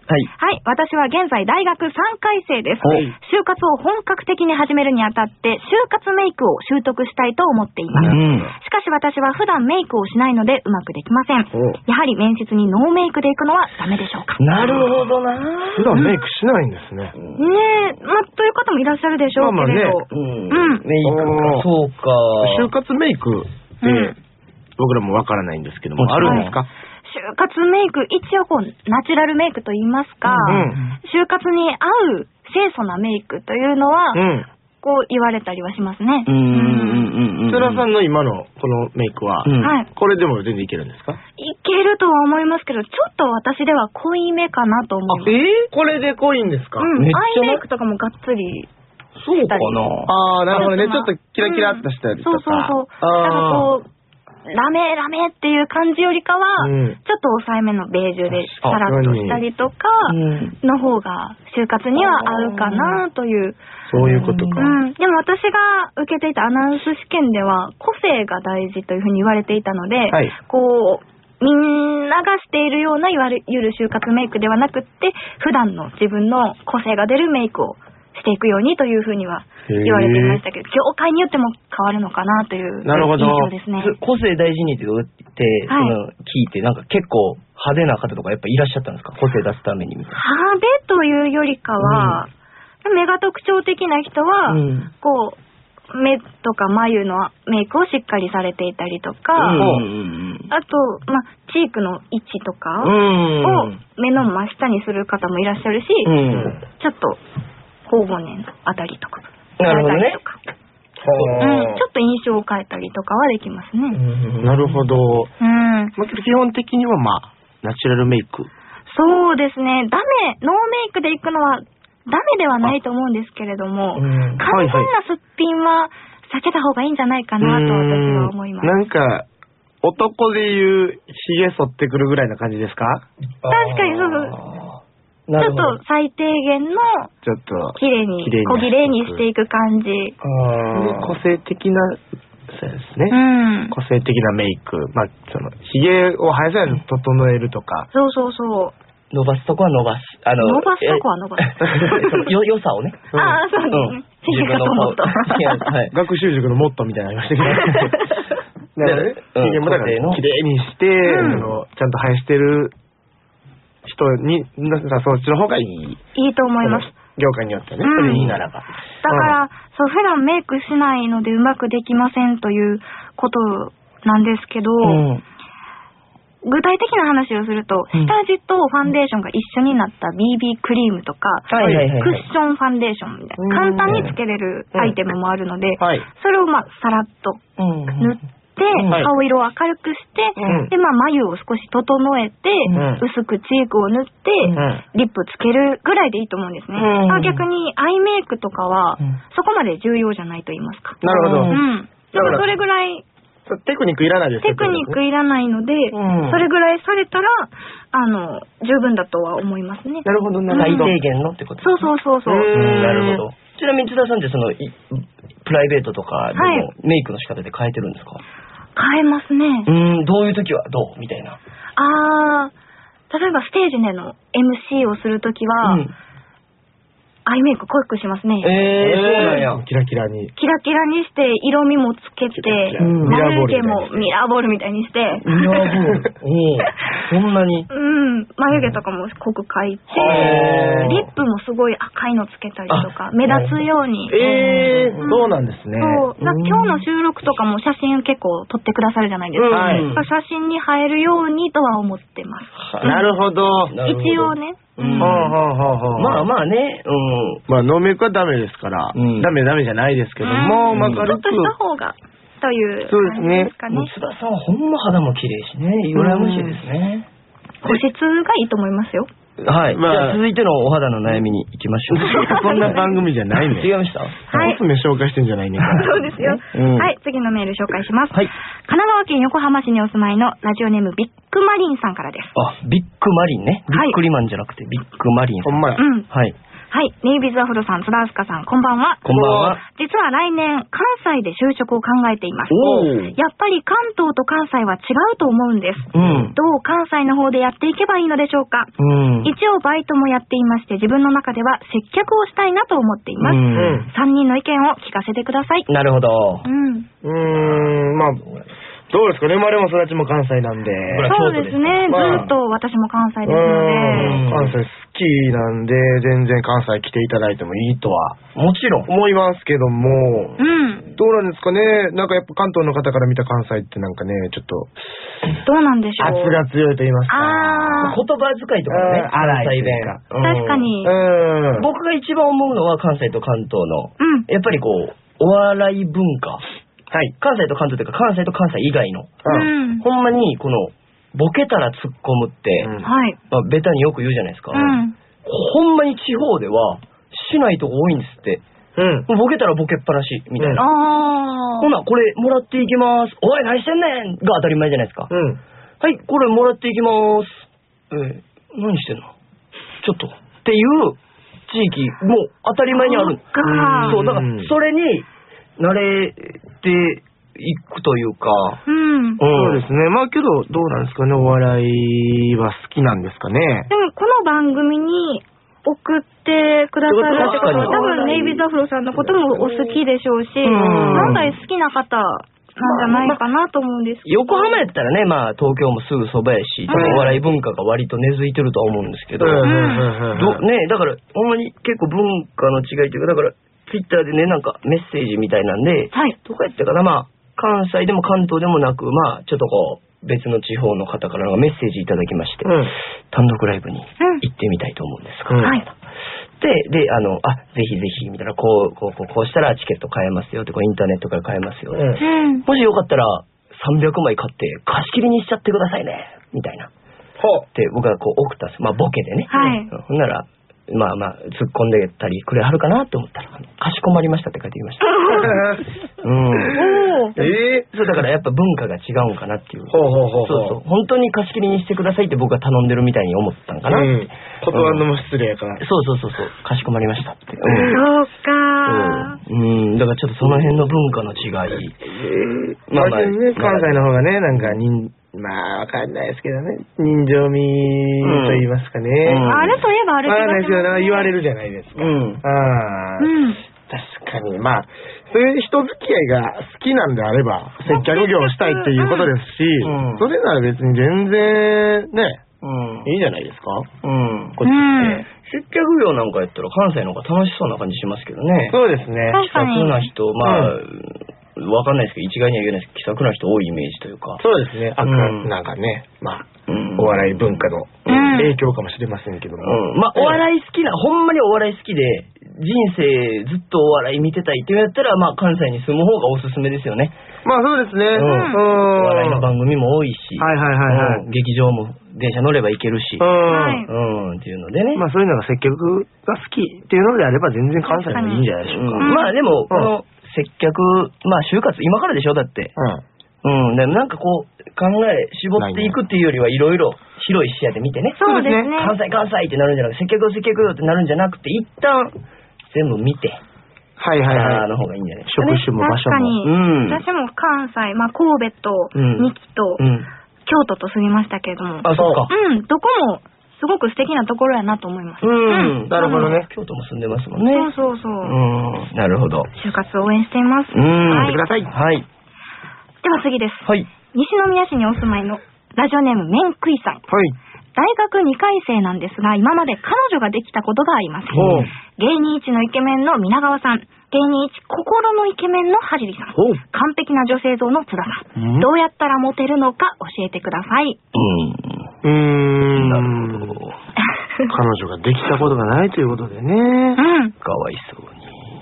Speaker 3: 私は現在大学3回生です。就活を本格的に始めるにあたって就活メイクを習得したいと思っています。しかし私は普段メイクをしないのでうまくできません。やはり面接にノーメイクで行くのはダメでしょうか。
Speaker 2: なるほどな。
Speaker 1: 普段メイクしないんですね。
Speaker 3: ねえ、という方もいらっしゃるでしょうけれど。
Speaker 2: メイクか。そうか。
Speaker 1: 就活メイクって僕らもわからないんですけども、あるんですか？
Speaker 3: 就活メイク、一応こうナチュラルメイクと言いますか、就活に合う清楚なメイクというのは、こう言われたりはしますね。
Speaker 1: 津田さんの今のこのメイクは、これでも全然いけるんですか？
Speaker 3: いけるとは思いますけど、ちょっと私では濃いめかなと思います。
Speaker 1: これで濃いんですか？
Speaker 3: アイメイクとかもがっつり
Speaker 2: そうかな。
Speaker 1: ああ、なるほどね。ちょっとキラキラっとしたりとか。
Speaker 3: そう。なんかこうラメっていう感じよりかは、ちょっと抑えめのベージュでさらっとしたりとかの方が就活には合うかなという。
Speaker 1: そういうことか。
Speaker 3: でも私が受けていたアナウンス試験では個性が大事というふうに言われていたので、こうみんながしているようないわゆる就活メイクではなくって、普段の自分の個性が出るメイクをしていくようにというふうには言われていましたけど、業界によっても変わるのかなという印象ですね。
Speaker 2: 個性大事にって聞いて、なんか結構派手な方とかやっぱいらっしゃったんですか？個性出すためにみたいな。
Speaker 3: 派手というよりかは、目が特徴的な人は、こう目とか眉のメイクをしっかりされていたりとか、あと、チークの位置とかを目の真下にする方もいらっしゃるし、ちょっと頬骨のあたりとか
Speaker 2: なるほどね。
Speaker 3: ちょっと印象を変えたりとかはできますね。
Speaker 1: なるほど。基本的にはナチュラルメイク。
Speaker 3: そうですね。ノーメイクでいくのはダメではないと思うんですけれども、完全なすっぴんは避けた方がいいんじゃないかなと私は思います。
Speaker 1: なんか男でいうひげ剃ってくるぐらいな感じですか？
Speaker 3: 確かにそう。ちょっと最低限の
Speaker 1: ちょっと
Speaker 3: 綺麗に小綺麗にしていく感じ。
Speaker 1: 個性的なそうですね。個性的なメイク、そのひげを生やさないと整えるとか。
Speaker 3: そう。
Speaker 2: 伸ばすとこは伸ばす。
Speaker 3: 伸ばすとこは伸ばす。
Speaker 2: 良さをね。
Speaker 3: そうですね。ひげかと思った。
Speaker 1: 学習塾のモットーみたいなのありましたけど。ひげもだから綺麗にして、ちゃんと生やしてる人に、そっちの方がいい
Speaker 3: と思います。
Speaker 1: 業界によってね、それいいならば。だ
Speaker 3: から、普段メイクしないのでうまくできませんということなんですけど、 具体的な話をすると、下地とファンデーションが一緒になった BB クリームとか、クッションファンデーションみたいな、簡単につけれるアイテムもあるので、それをさらっと塗って、顔色を明るくして、で眉を少し整えて、薄くチークを塗って、リップつけるぐらいでいいと思うんですね。逆にアイメイクとかはそこまで重要じゃないと言いますか。
Speaker 1: なるほど。
Speaker 3: だからそれぐらい
Speaker 1: テクニックいらないですね。
Speaker 3: テクニックいらないので、それぐらいされたら十分だとは思いますね。
Speaker 2: なるほど、最低限のってことですね。
Speaker 3: そう。
Speaker 2: なるほど。ちなみに津田さんってプライベートとかでもメイクの仕方で変えてるんですか？
Speaker 3: 変えますね。
Speaker 2: どういう時はどうみたいな。
Speaker 3: 例えばステージでの MC をするときは、アイメイク濃くしますね。
Speaker 2: そうなんや。
Speaker 1: キラキラに。
Speaker 3: キラキラにして、色味もつけて、眉毛もミラーボールみたいにして。
Speaker 2: ミラーボールそんなに
Speaker 3: 眉毛とかも濃く描いて、リップもすごい赤いのつけたりとか、目立つように。
Speaker 1: そうなんですね。
Speaker 3: 今日の収録とかも写真結構撮ってくださるじゃないですか。写真に映えるようにとは思ってます。
Speaker 1: なるほど。
Speaker 3: 一応ね。
Speaker 2: まあね。
Speaker 1: ノーメイクはダメですから、ダメじゃないですけども、
Speaker 3: ちょっとした方がという
Speaker 1: そうですね。
Speaker 2: 津田さんはほんま肌も綺麗しね、羨ましいですね。
Speaker 3: 保湿がいいと思いますよ。
Speaker 2: はい。じゃあ続いてのお肌の悩みに行きましょう。
Speaker 1: こんな番組じゃないね。
Speaker 2: 違いました？
Speaker 3: はい。
Speaker 1: コスメ紹介してんじゃないね。
Speaker 3: そうですよ。はい。次のメール紹介します。はい。神奈川県横浜市にお住まいのラジオネームビッグマリンさんからです。
Speaker 2: ビッグマリンね。ビックリマンじゃなくてビッグマリンさん。
Speaker 1: ほんまや。
Speaker 2: はい。
Speaker 3: はい。ネイビーズアフロさん、津田明日香さん、こんばんは。
Speaker 2: こんばんは。
Speaker 3: 実は来年、関西で就職を考えています。やっぱり関東と関西は違うと思うんです。どう関西の方でやっていけばいいのでしょうか。一応バイトもやっていまして、自分の中では接客をしたいなと思っています。3人の意見を聞かせてください。
Speaker 2: なるほど。
Speaker 1: どうですかね、生まれも育ちも関西なんで。
Speaker 3: そうですね、ずっと私も関西ですので。
Speaker 1: 関西好きなんで、全然関西来ていただいてもいいとは。
Speaker 2: もちろん。
Speaker 1: 思いますけども、どうなんですかね、なんかやっぱ関東の方から見た関西ってなんかね、ちょっと。
Speaker 3: どうなんでしょう。
Speaker 1: 圧が強いと言いますか。
Speaker 2: 言葉遣いとかね、関西弁。
Speaker 3: 確かに。
Speaker 2: 僕が一番思うのは関西と関東の、やっぱりこう、お笑い文化。はい。関西と関東というか、関西と関西以外の。ほんまに、この、ボケたら突っ込むって、ベタによく言うじゃないですか。ほんまに地方では、しないとこ多いんですって。ボケたらボケっぱなし、みたいな。ほな、これ、もらっていきます。おい、何してんねんが当たり前じゃないですか。はい、これもらっていきます。何してんのちょっと。っていう地域、もう当たり前にある。そう、だから、それに、慣れていくというか。
Speaker 1: そうですね。まあけど、どうなんですかね、お笑いは好きなんですかね。
Speaker 3: でも、この番組に送ってくださるってことは、多分ネイビーズアフロさんのこともお好きでしょうし、漫才好きな方なんじゃないかなと思うんですけど。
Speaker 2: 横浜やったらね、まあ東京もすぐそばやし、お笑い文化が割と根付いてるとは思うんですけど、ね、だから、ほんまに結構文化の違いというか、だから、ツイッターでね、なんかメッセージみたいなんで、どこやったかな、まあ、関西でも関東でもなく、まあ、ちょっとこう、別の地方の方からメッセージいただきまして、単独ライブに行ってみたいと思うんですが、で、ぜひぜひ、みたいな、こうしたらチケット買えますよって、こうインターネットから買えますよって、もしよかったら、300枚買って、貸し切りにしちゃってくださいね、みたいな。って僕がこう送ったんです。まあ、ボケでね。ほんなら、まあまあ、突っ込んでたりくれはるかなって思ったら、かしこまりましたって書いてきました。そう、だからやっぱ文化が違うんかなっていう。そう。本当に貸し切りにしてくださいって僕が頼んでるみたいに思ったんかなって。
Speaker 1: 断るのも失礼やから。
Speaker 2: そう。かしこまりましたって。
Speaker 3: そうか。
Speaker 2: だからちょっとその辺の文化の違い。
Speaker 1: まあね、関西の方がね、なんかまあ、わかんないですけどね。人情味と言いますかね。
Speaker 3: あれといえばあれ
Speaker 1: わかんないですけど、言われるじゃないですか。確かに。まあ、そういう人付き合いが好きなんであれば、接客業をしたいっていうことですし、それなら別に全然、ね、いいんじゃないですか。
Speaker 2: こっちって。接客業なんかやったら関西の方が楽しそうな感じしますけどね。
Speaker 1: そうですね。
Speaker 2: 気さくな人、まあ、 わかんないですけど、一概には言えないですけど、気さくな人多いイメージというか。
Speaker 1: そうですね。なんかね、まあ、お笑い文化の影響かもしれませんけども。
Speaker 2: まあ、お笑い好きな、ほんまにお笑い好きで、人生ずっとお笑い見てたいってやったら、まあ、関西に住む方がおすすめですよね。
Speaker 1: まあ、そうですね。
Speaker 2: お笑いの番組も多いし、劇場も電車乗れば行けるし、っていうのでね。
Speaker 1: まあ、そういうのが接客が好きっていうのであれば、全然関西もいいんじゃないでしょうか。
Speaker 2: まあ、でも、この接客、まあ、就活、今からでしょ、だって。でもなんかこう、考え、絞っていくっていうよりは、いろいろ広い視野で見てね。
Speaker 3: そうですね。
Speaker 2: 関西ってなるんじゃなくて、接客ってなるんじゃなくて、一旦、全部見て。の方がいいんじゃないですかね。
Speaker 1: 職種も場所も。
Speaker 3: 確かに。私も関西、まあ、神戸と、三木と、京都と住みましたけれども。
Speaker 2: あ、そうか。
Speaker 3: どこも、すごく素敵なところやなと思います。
Speaker 2: なるほどね。京都も住んでますもんね。
Speaker 3: そう。
Speaker 2: なるほど。
Speaker 3: 就活を応援しています。
Speaker 1: 見てください。
Speaker 3: はい。では次です。
Speaker 2: はい。
Speaker 3: 西宮市にお住まいのラジオネームめんくいさん。はい。大学2回生なんですが、今まで彼女ができたことがありません。芸人一のイケメンの皆川さん。芸人一心のイケメンのはじりさん。完璧な女性像の津田さん。どうやったらモテるのか教えてください。
Speaker 2: なるほど。
Speaker 1: 彼女ができたことがないということでね。
Speaker 2: かわいそうに。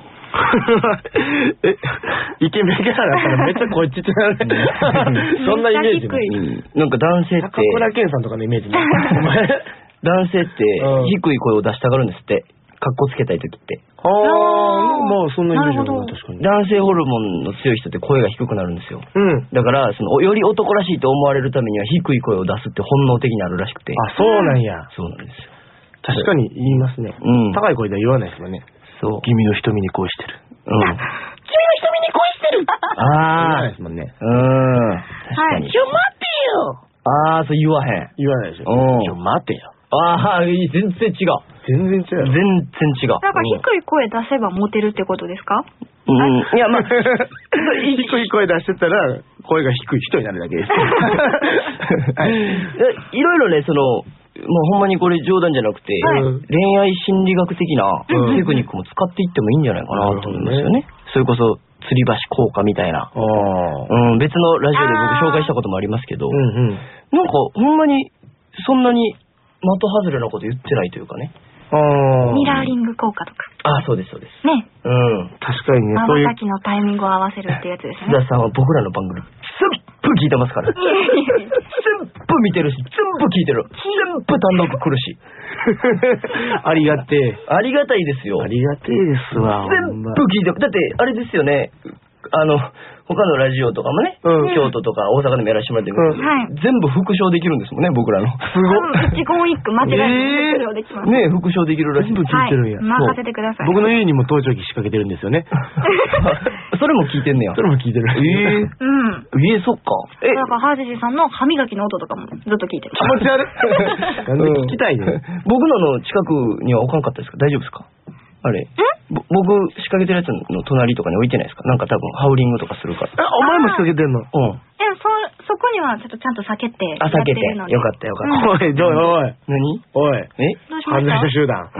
Speaker 1: イケメンキャラだったらめっちゃこっちってなる。そんなイメージ
Speaker 2: なんか男性って
Speaker 1: 高倉健さんとかのイメージね。
Speaker 2: 男性って低い声を出したがるんですって。かっこつけたい時って。
Speaker 1: まあそんなイメージあるな、確かに。
Speaker 2: 男性ホルモンの強い人って声が低くなるんですよ。だからより男らしいと思われるためには低い声を出すって本能的にあるらしくて。
Speaker 1: あ、そうなんや。
Speaker 2: そうなんですよ。
Speaker 1: 確かに言いますね。高い声では言わないですよね。
Speaker 2: そう。
Speaker 1: 君の瞳に恋してる。
Speaker 3: 君の瞳に恋してる。
Speaker 1: 言わないですもんね。
Speaker 2: 確かに。
Speaker 1: ちょ待てよ。
Speaker 2: そう言わへん。
Speaker 1: 言わないでしょ。ちょ待てよ。
Speaker 2: 全然違う。
Speaker 1: 全然違う。
Speaker 2: 全然違う。
Speaker 3: なんか低い声出せばモテるってことですか？
Speaker 2: いや、まあ、
Speaker 1: 低い声出してたら、声が低い人になるだけです。
Speaker 2: いろいろね、もうほんまにこれ冗談じゃなくて、恋愛心理学的なテクニックも使っていってもいいんじゃないかなと思うんですよね。それこそ、吊り橋効果みたいな。別のラジオで僕紹介したこともありますけど、なんかほんまに、そんなに的外れなこと言ってないというかね。
Speaker 3: ミラーリング効果とか。
Speaker 2: そうです。
Speaker 3: ね。
Speaker 1: 確かにね。
Speaker 3: 瞬きのタイミングを合わせるっていうやつですね。
Speaker 2: 津田さんは僕らの番組、全部聞いてますから。全部見てるし、全部聞いてる。全部単独来るし。
Speaker 1: ありがてえ。
Speaker 2: ありがたいですよ。
Speaker 1: ありがてえですわ。
Speaker 2: 全部聞いてる。だって、あれですよね。他のラジオとかもね、京都とか大阪でもやらせてもらってるけど、全部復唱できるんですもんね、僕らの。
Speaker 3: すごい。一言一句間違えて復唱できます。
Speaker 2: ね、復唱できるらしい。
Speaker 1: 全部聞いてるんや。
Speaker 3: 任せてください。
Speaker 1: 僕の家にも盗聴器仕掛けてるんですよね。
Speaker 2: それも聞いてんねや。
Speaker 1: それも聞いてる。
Speaker 2: そっか。
Speaker 3: だから、はじじさんの歯磨きの音とかもずっと聞いてる。
Speaker 1: 気持ち悪い。なんで聞きたいね。
Speaker 2: 僕の近くには置かんかったですか？大丈夫ですか？あれ僕仕掛けてるやつの隣とかに置いてないですか？なんか多分ハウリングとかするから。
Speaker 1: お前も仕掛けてんの？
Speaker 3: そこにはちょっとちゃんと避けてやってるので。
Speaker 2: よかった。
Speaker 1: おい。
Speaker 2: 何？
Speaker 1: おい。
Speaker 3: どうしました？
Speaker 1: 犯罪者集団。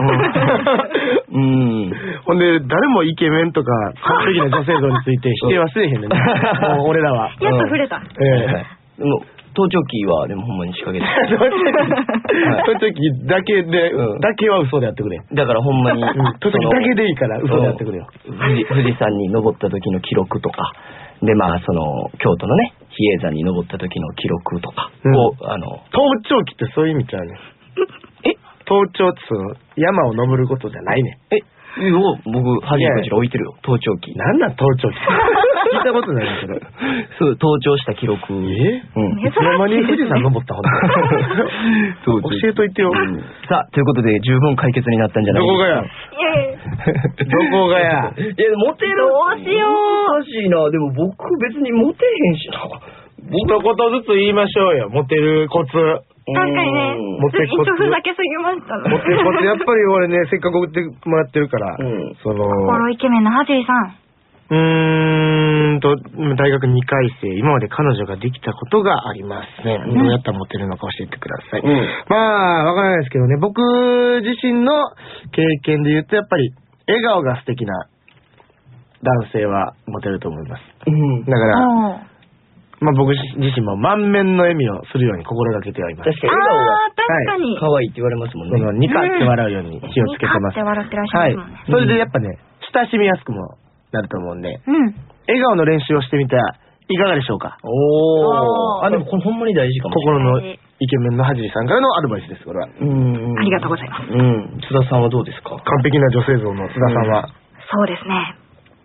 Speaker 1: ほんで、誰もイケメンとか完璧な女性像について否定はせえへんねんね。もう俺らは。
Speaker 3: やっと触れた。
Speaker 2: でも盗聴器はでもほんまに仕掛けて
Speaker 1: 盗聴器だけは嘘でやってくれ。
Speaker 2: だからほんまに
Speaker 1: 盗聴器だけでいいから嘘でやってくれよ。
Speaker 2: 富士山に登った時の記録とかで、京都のね比叡山に登った時の記録とかを
Speaker 1: 盗聴器ってそういう意味ちゃうね。盗聴って山を登ることじゃないね。
Speaker 2: 僕恥じこちら置いてるよ、盗聴器。
Speaker 1: なんなん盗聴器。聞いたことないけど。
Speaker 2: そう、盗聴した記録。
Speaker 1: いつの間に富士山登ったほんと。教えといてよ。
Speaker 2: さあ、ということで十分解決になったんじゃないですか。
Speaker 1: どこがや。
Speaker 2: モテる。
Speaker 3: どうしよう。
Speaker 2: おかしいな。でも僕別にモテへんしな。
Speaker 1: 一言ずつ言いましょうよ。モテるコツ。
Speaker 3: 確かにね。一応ふざけすぎましたね。
Speaker 1: モテるコツ。やっぱり俺ね、せっかく送ってもらってるから。
Speaker 3: 心イケメンのはじりさん。
Speaker 1: 大学2回生、今まで彼女ができたことがありません。どうやったらモテるのか教えてください。まあ、わからないですけどね、僕自身の経験で言うと、やっぱり、笑顔が素敵な男性はモテると思います。だから、まあ僕自身も満面の笑みをするように心がけてはいます。
Speaker 2: 確かに笑顔は
Speaker 3: 確かに
Speaker 2: 可愛いって言われますもんね。
Speaker 1: ニカって笑うように気をつけてます。
Speaker 3: ニカって笑ってらっしゃいますもんね。
Speaker 1: それでやっぱね、親しみやすくもなると思うんで、笑顔の練習をしてみたらいかがでしょうか。
Speaker 2: でもこれほんまに大事かもしれない。
Speaker 1: 心のイケメンのはじりさんからのアドバイスです、これは。
Speaker 3: ありがとうございます。
Speaker 2: 津田さんはどうですか？
Speaker 1: 完璧な女性像の津田さんは。
Speaker 3: そうですね。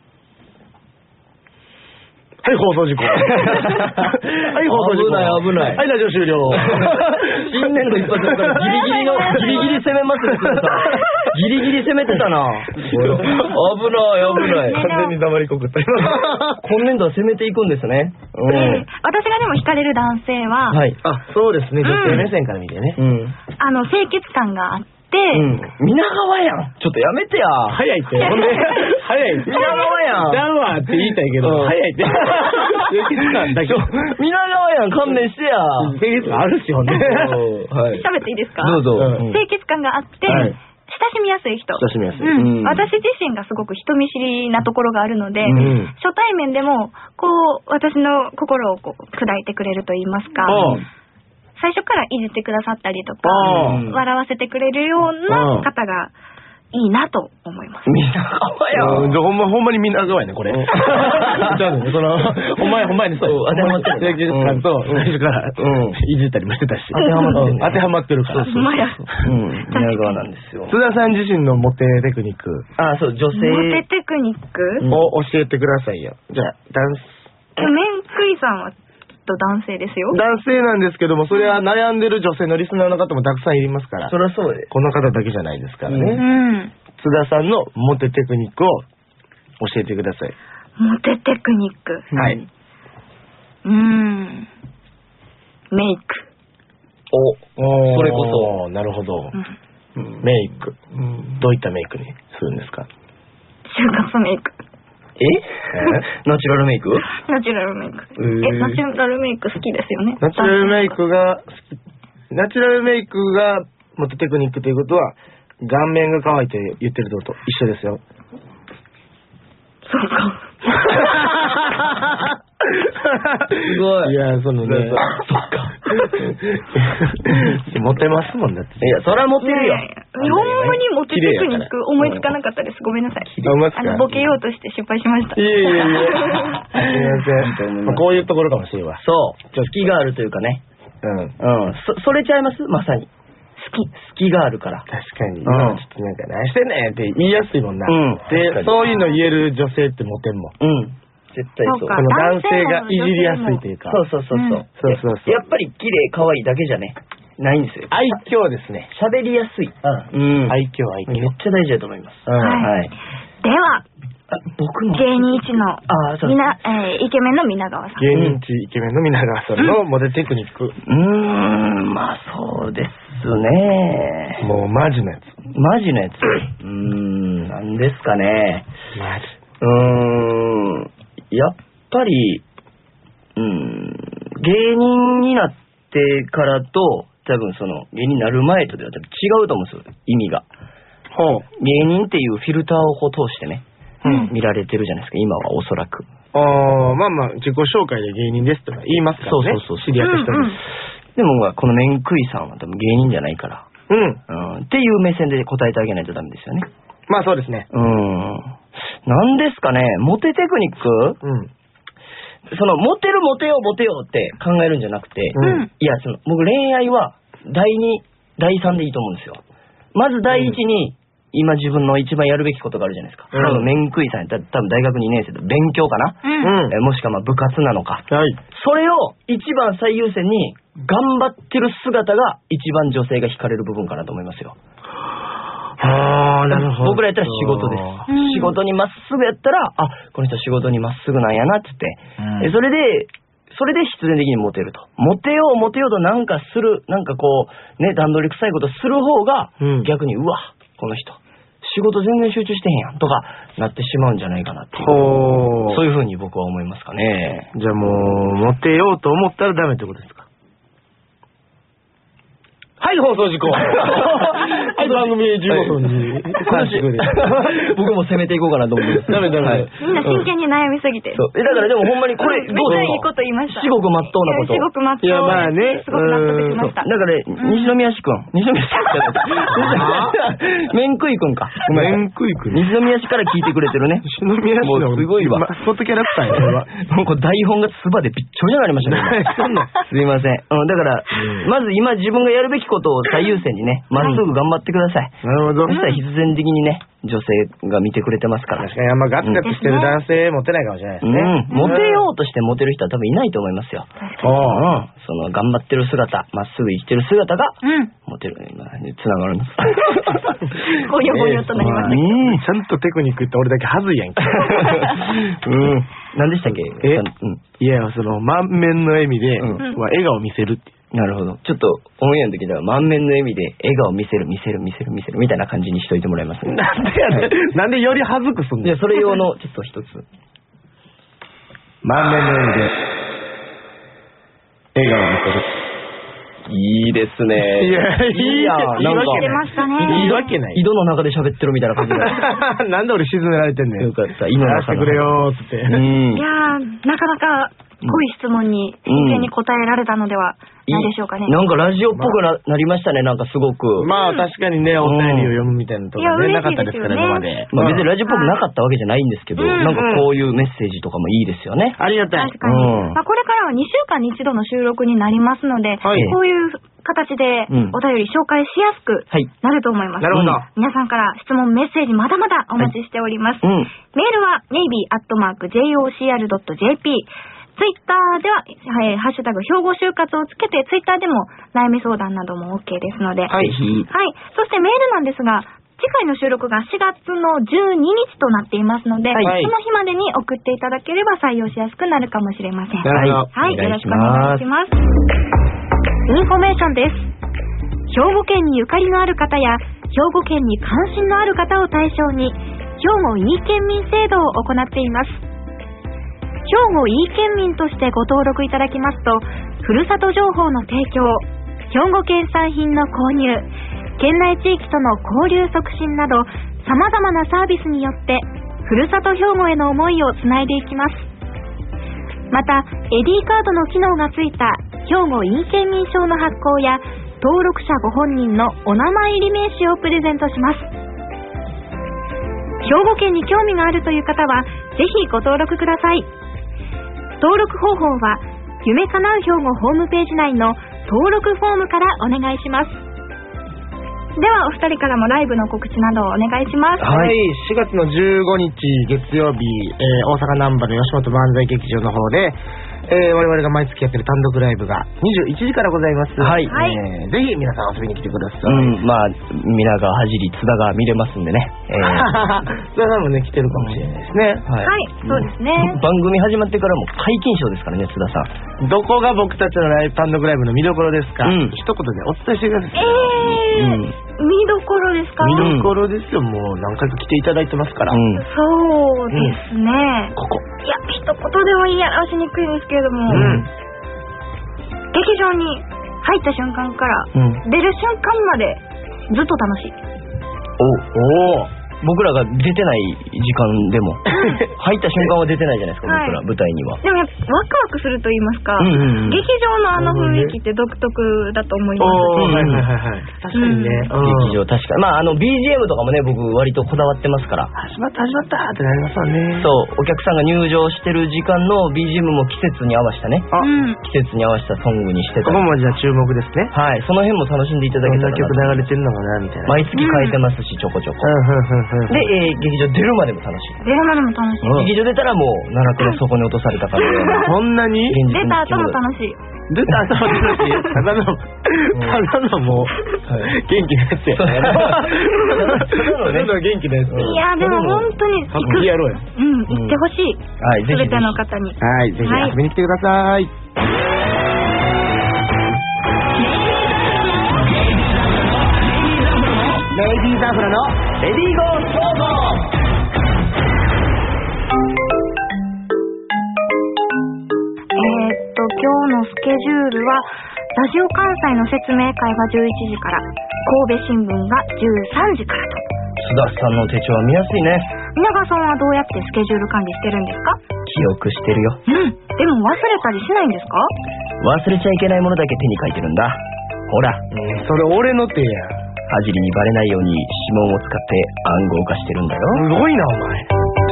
Speaker 1: はい、放送事故。はい、放送事故。
Speaker 2: 危ない。
Speaker 1: はい、ラジオ終了。
Speaker 2: 新年度一発だからギリギリ攻めますね、ギリギリ攻めてたな。危ない。
Speaker 1: 完全に黙りこくった。
Speaker 2: 今年度は攻めていくんですね。
Speaker 3: 私がでも惹かれる男性は、
Speaker 1: そうですね、女性目線から見てね。
Speaker 3: 清潔感があって、
Speaker 2: 皆川やん。ちょっとやめてや。
Speaker 1: 早いって。ほんで、早い。
Speaker 2: 皆川やん。
Speaker 1: ちゃうわって言いたいけど、早いって。清潔感だけ。
Speaker 2: 皆川やん、勘弁してや。
Speaker 1: 清潔感あるし、ほんで。
Speaker 3: 喋っていいですか？
Speaker 2: どうぞ。
Speaker 3: 清潔感があって、親しみやすい人。
Speaker 1: 親しみやすい。
Speaker 3: 私自身がすごく人見知りなところがあるので、初対面でも、私の心を砕いてくれると言いますか、最初からいじってくださったりとか、笑わせてくれるような方がいいなと思います。
Speaker 2: 皆川やん。
Speaker 1: ほんまに皆川やね、これ。ちゃうね、ほんまにそう。
Speaker 2: 当てはまってる。
Speaker 1: 清潔感と、最初からいじったりもしてたし。当てはまってるから。
Speaker 3: 皆
Speaker 2: 川なんですよ。
Speaker 1: 津田さん自身のモテテクニック。
Speaker 2: そう、女性。
Speaker 3: モテテクニック
Speaker 1: を教えてくださいよ。じゃあ、
Speaker 3: メンクイさんは男性ですよ。
Speaker 1: 男性なんですけども、それは悩んでる女性のリスナーの方もたくさんいますから。
Speaker 2: そりゃそうで。
Speaker 1: この方だけじゃないですからね。津田さんのモテテクニックを教えてください。
Speaker 3: モテテクニック。
Speaker 1: はい。
Speaker 3: メイク。
Speaker 2: それこ
Speaker 1: そ。なるほど。メイク。どういったメイクにするんですか？
Speaker 3: 就活メイク。
Speaker 2: ナチュラルメイク？
Speaker 3: ナチュラルメイク。ナチュラルメイク好きですよね。
Speaker 1: ナチュラルメイクがモテテクニックということは、顔面が可愛いと言ってるのと一緒ですよ。
Speaker 3: そうか。
Speaker 2: すごい。
Speaker 1: いや、そのね。そっか。モテますもんだって。
Speaker 2: いや、それはモテるよ。
Speaker 3: ほんまにモテテクニック思いつかなかったです。ごめんなさい。ボケようとして失敗しました。
Speaker 1: いえ。すいません。こういうところかもしれんわ。
Speaker 2: そう。隙があるというかね。それちゃいます？まさに。隙があるから。
Speaker 1: 確かに。ちょっとなんか何してんねんって言いやすいもんな。で、そういうの言える女性ってモテんもん。
Speaker 2: 絶対そう。
Speaker 1: この男性がいじりやすいというか。
Speaker 2: そう。やっぱり綺麗可愛いだけじゃね、ないんですよ。
Speaker 1: 愛嬌ですね。
Speaker 2: 喋りやすい。
Speaker 1: 愛嬌。
Speaker 2: めっちゃ大事だと思います。
Speaker 3: はい。では、
Speaker 2: 僕の
Speaker 3: 芸人一のイケメンの皆川さん。
Speaker 1: 芸人一イケメンの皆川さんのモテテクニック。
Speaker 2: まあそうですね。
Speaker 1: もうマジのやつ。
Speaker 2: なんですかね。やっぱり、芸人になってからと、多分その、芸人になる前とでは多分違うと思うんですよ、意味が。芸人っていうフィルターを通してね、見られてるじゃないですか、今はおそらく。
Speaker 1: まあ、自己紹介で芸人ですとか言いますからね。
Speaker 2: そう。
Speaker 1: 知り合った人に。
Speaker 2: でも、このメンクイさんは多分芸人じゃないから。っていう目線で答えてあげないとダメですよね。
Speaker 1: まあそうですね。
Speaker 2: なんですかね、モテテクニック？その、モテようって考えるんじゃなくて、いや、僕恋愛は第2、第3でいいと思うんですよ。まず第一に、今自分の一番やるべきことがあるじゃないですか。多分、メンクイさんやったら多分大学2年生で勉強かな、もしくはまあ部活なのか。それを一番最優先に頑張ってる姿が一番女性が惹かれる部分かなと思いますよ。
Speaker 1: なるほど。
Speaker 2: 僕らやったら仕事です。仕事にまっすぐやったら、この人仕事にまっすぐなんやなって言って、それで必然的にモテると。モテようとなんかする、なんかこう、ね、段取り臭いことする方が、逆に、うわ、この人、仕事全然集中してへんやん、とか、なってしまうんじゃないかなっていう。そういうふうに僕は思いますかね。
Speaker 1: じゃあもう、モテようと思ったらダメってことですか？ははい放送事故はい番組15分に
Speaker 2: 僕も攻めていこうかなと思って。
Speaker 1: ダメダメ。
Speaker 3: みんな真剣に悩みすぎて。
Speaker 2: だからでもほんまにこれどうですか。
Speaker 3: めっちゃいいこと言いました。
Speaker 2: 至極真っ当なこと。
Speaker 3: 至極真っ当。
Speaker 1: いやまあね。
Speaker 3: すごく納得しました。
Speaker 2: だから西宮市くん、西宮市面食いくんか。
Speaker 1: 面食いくん。
Speaker 2: 西宮市から聞いてくれてるね。
Speaker 1: 西宮市の
Speaker 2: すごいわ。
Speaker 1: マスコットキャラクターやこれは。
Speaker 2: なんか台本がつばでびっちょりになりましたね。すいません。だからまず今自分がやるべきことを最優先にね、まっすぐ頑張ってください。
Speaker 1: なるほど。
Speaker 2: そしたら必然的にね、女性が見てくれてますから。
Speaker 1: 確かにあんまガツガツしてる男性モテないかもしれないですね。
Speaker 2: モテようとしてモテる人は多分いないと思いますよ。その頑張ってる姿、まっすぐ生きてる姿がモテるにつながるんです。
Speaker 3: ごよごよとなりましたけ
Speaker 1: ど。ちゃんとテクニックって俺だけはずいやんけ。
Speaker 2: 何でしたっけ？
Speaker 1: いやその満面の笑みで笑顔見せるって。
Speaker 2: なるほど。ちょっとオンエアの時では満面の笑みで笑顔見せるみたいな感じにしといてもらいますね。
Speaker 1: なんでやねん。なんでより恥ずくすんの？
Speaker 2: じゃあそれ用のちょっと一つ。
Speaker 1: 満面の笑みで笑顔見せる。
Speaker 2: いいですね。
Speaker 1: いやいいやん。
Speaker 3: い
Speaker 1: いわけない。
Speaker 2: 井戸の中で喋ってるみたいな感じで。
Speaker 1: なんで俺沈められてんねん。
Speaker 2: よかった。井戸の中
Speaker 1: してくれよーっつって。
Speaker 3: いやーなかなか濃い質問に真剣に答えられたのではないでしょうかね。
Speaker 2: なんかラジオっぽくなりましたね。なんかすごく。
Speaker 1: まあ確かにね、お便りを読むみたいなところねなかったですから今まで。
Speaker 2: まあ別にラジオっぽくなかったわけじゃないんですけど、なんかこういうメッセージとかもいいですよね。
Speaker 1: ありがたい。
Speaker 3: 確かに。これからは2週間に1度の収録になりますので、こういう形でお便り紹介しやすくなると思います。
Speaker 1: なるほど。
Speaker 3: 皆さんから質問メッセージまだまだお待ちしております。メールは navy@jocr.jp。ツイッターでは、ハッシュタグ兵庫就活をつけて、ツイッターでも悩み相談なども OK ですので。はい。そしてメールなんですが、次回の収録が4月の12日となっていますので、その日までに送っていただければ採用しやすくなるかもしれません。はい。よろしくお願いします。インフォメーションです。兵庫県にゆかりのある方や、兵庫県に関心のある方を対象に、兵庫いい県民制度を行っています。兵庫いい県民としてご登録いただきますと、ふるさと情報の提供、兵庫県産品の購入、県内地域との交流促進など様々なサービスによってふるさと兵庫への思いをつないでいきます。またエディカードの機能がついた兵庫いい県民証の発行や登録者ご本人のお名前入り名刺をプレゼントします。兵庫県に興味があるという方はぜひご登録ください。登録方法は夢かなう兵庫ホームページ内の登録フォームからお願いします。ではお二人からもライブの告知などをお願いします。
Speaker 1: はい、4月の15日月曜日、大阪難波の吉本漫才劇場の方で、我々が毎月やってる単独ライブが21時からございます。はい。ぜひ皆さん遊びに来てください。
Speaker 2: まあ皆川はじり津田が見れますんでね。
Speaker 1: 津田さんもね来てるかもしれないですね。
Speaker 3: はい、そうですね。
Speaker 2: 番組始まってからも皆勤賞ですからね、津田さ
Speaker 1: ん。どこが僕たちの単独ライブの見どころですか？一言でお伝えしてください。
Speaker 3: 見どころですか？
Speaker 1: 見どころですよ。もう何回か来ていただいてますから。
Speaker 3: そうですね。
Speaker 1: ここ。
Speaker 3: いや一言でも言い表しにくいんですけれども、劇場に入った瞬間から出る瞬間までずっと楽しい。
Speaker 2: おお。僕らが出てない時間でも入った瞬間は出てないじゃないですか、僕ら舞台には。
Speaker 3: でもやっぱワクワクすると言いますか、劇場のあの雰囲気って独特だと思いますし。
Speaker 1: 確かにね。
Speaker 2: 劇場確かに。まあBGM とかもね、僕割とこだわってますから。
Speaker 1: 始まったってなりますよね。
Speaker 2: そう、お客さんが入場してる時間の BGM も季節に合わせたね。季節に合わせたソングにしてた。
Speaker 1: ここもじゃあ注目ですね。
Speaker 2: はい、その辺も楽しんでいただけたらな。
Speaker 1: どんな曲流れてるのかなみたいな。
Speaker 2: 毎月変えてますし、ちょこちょこ。で、劇場出るまでも楽しい。
Speaker 3: 出るまでも楽しい。
Speaker 2: 劇場出たらもう奈落の底に落とされたから。
Speaker 1: そんなに？
Speaker 3: 出た後も楽しい。
Speaker 1: 出た後も楽しい。ただのもう元気なやつや。ただの元気なやつ。
Speaker 3: いやでも本当に
Speaker 1: 行くやろうよ。
Speaker 3: 行ってほしい。はい、全ての方に。
Speaker 1: はい、ぜひ遊びに来てください。レディーザフラのレディーゴースポーツ。
Speaker 3: 今日のスケジュールはラジオ関西の説明会が11時から、神戸新聞が13時からと。
Speaker 2: 須田さんの手帳は見やすいね。
Speaker 3: 皆川さんはどうやってスケジュール管理してるんですか？
Speaker 2: 記憶してるよ。
Speaker 3: でも忘れたりしないんですか？
Speaker 2: 忘れちゃいけないものだけ手に書いてるんだ。ほら、
Speaker 1: それ俺の手や。
Speaker 2: はじりにバレないように指紋を使って暗号化してるんだよ。
Speaker 1: すごいなお前。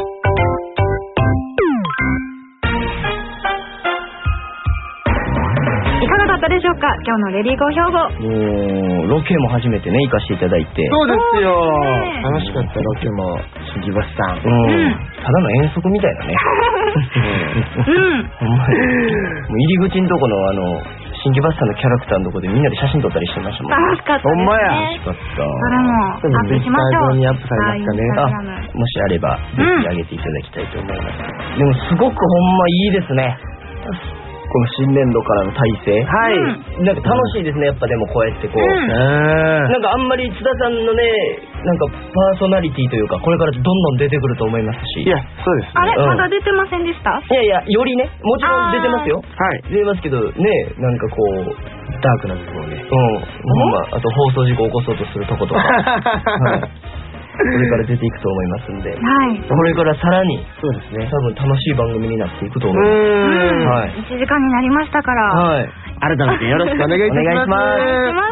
Speaker 3: いかがだったでしょうか、今日のレディーゴー兵庫。
Speaker 2: もうロケも初めてね行かせていただいて。
Speaker 1: そうですよ、楽しかったロケも。新木橋さん、
Speaker 2: ただの遠足みたいだね。ほんまにもう入り口のとこの新木橋さんのキャラクターのとこでみんなで写真撮ったりしてましたもん。
Speaker 3: 楽しかったですね。
Speaker 1: ほんまや。
Speaker 2: 楽しかった。
Speaker 3: それもアップしましょう。
Speaker 1: にアップされますか
Speaker 2: ね。もしあればぜひ上げていただきたいと思います。でもすごくほんまいいですね。この新年度からの体制、なんか楽しいですね。やっぱでもこうやってこう、なんかあんまり津田さんのね、なんかパーソナリティというかこれからどんどん出てくると思いますし。
Speaker 1: いや、そうですね。
Speaker 3: あれ、まだ出てませんでした？
Speaker 2: いやいや、よりね、もちろん出てますよ。出てますけどね、なんかこう
Speaker 1: ダークな部分をね、
Speaker 2: あと放送事故を起こそうとするとことか。これから出ていくと思いますんで、これからさらに
Speaker 1: そうですね、
Speaker 2: 多分楽しい番組になっていくと思いま
Speaker 3: す。1時間になりましたから、
Speaker 1: 改めてよろしくお願いします。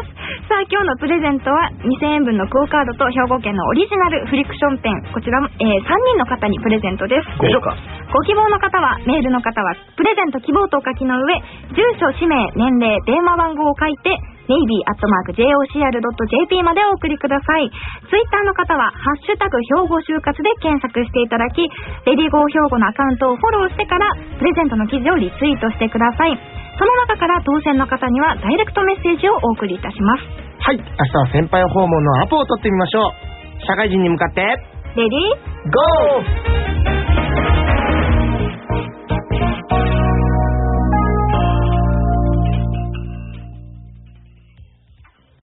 Speaker 3: さあ、今日のプレゼントは2000円分のクオカードと兵庫県のオリジナルフリクションペン、こちらも、3人の方にプレゼントです。ご希望の方は、メールの方はプレゼント希望とお書きの上、住所、氏名、年齢、電話番号を書いてnavy@jocr.jp までお送りください。ツイッターの方はハッシュタグ兵庫就活で検索していただき、レディゴー兵庫のアカウントをフォローしてからプレゼントの記事をリツイートしてください。その中から当選の方にはダイレクトメッセージをお送りいたします。
Speaker 1: はい、明日は先輩訪問のアポを取ってみましょう。社会人に向かって
Speaker 3: レディー
Speaker 1: ゴー。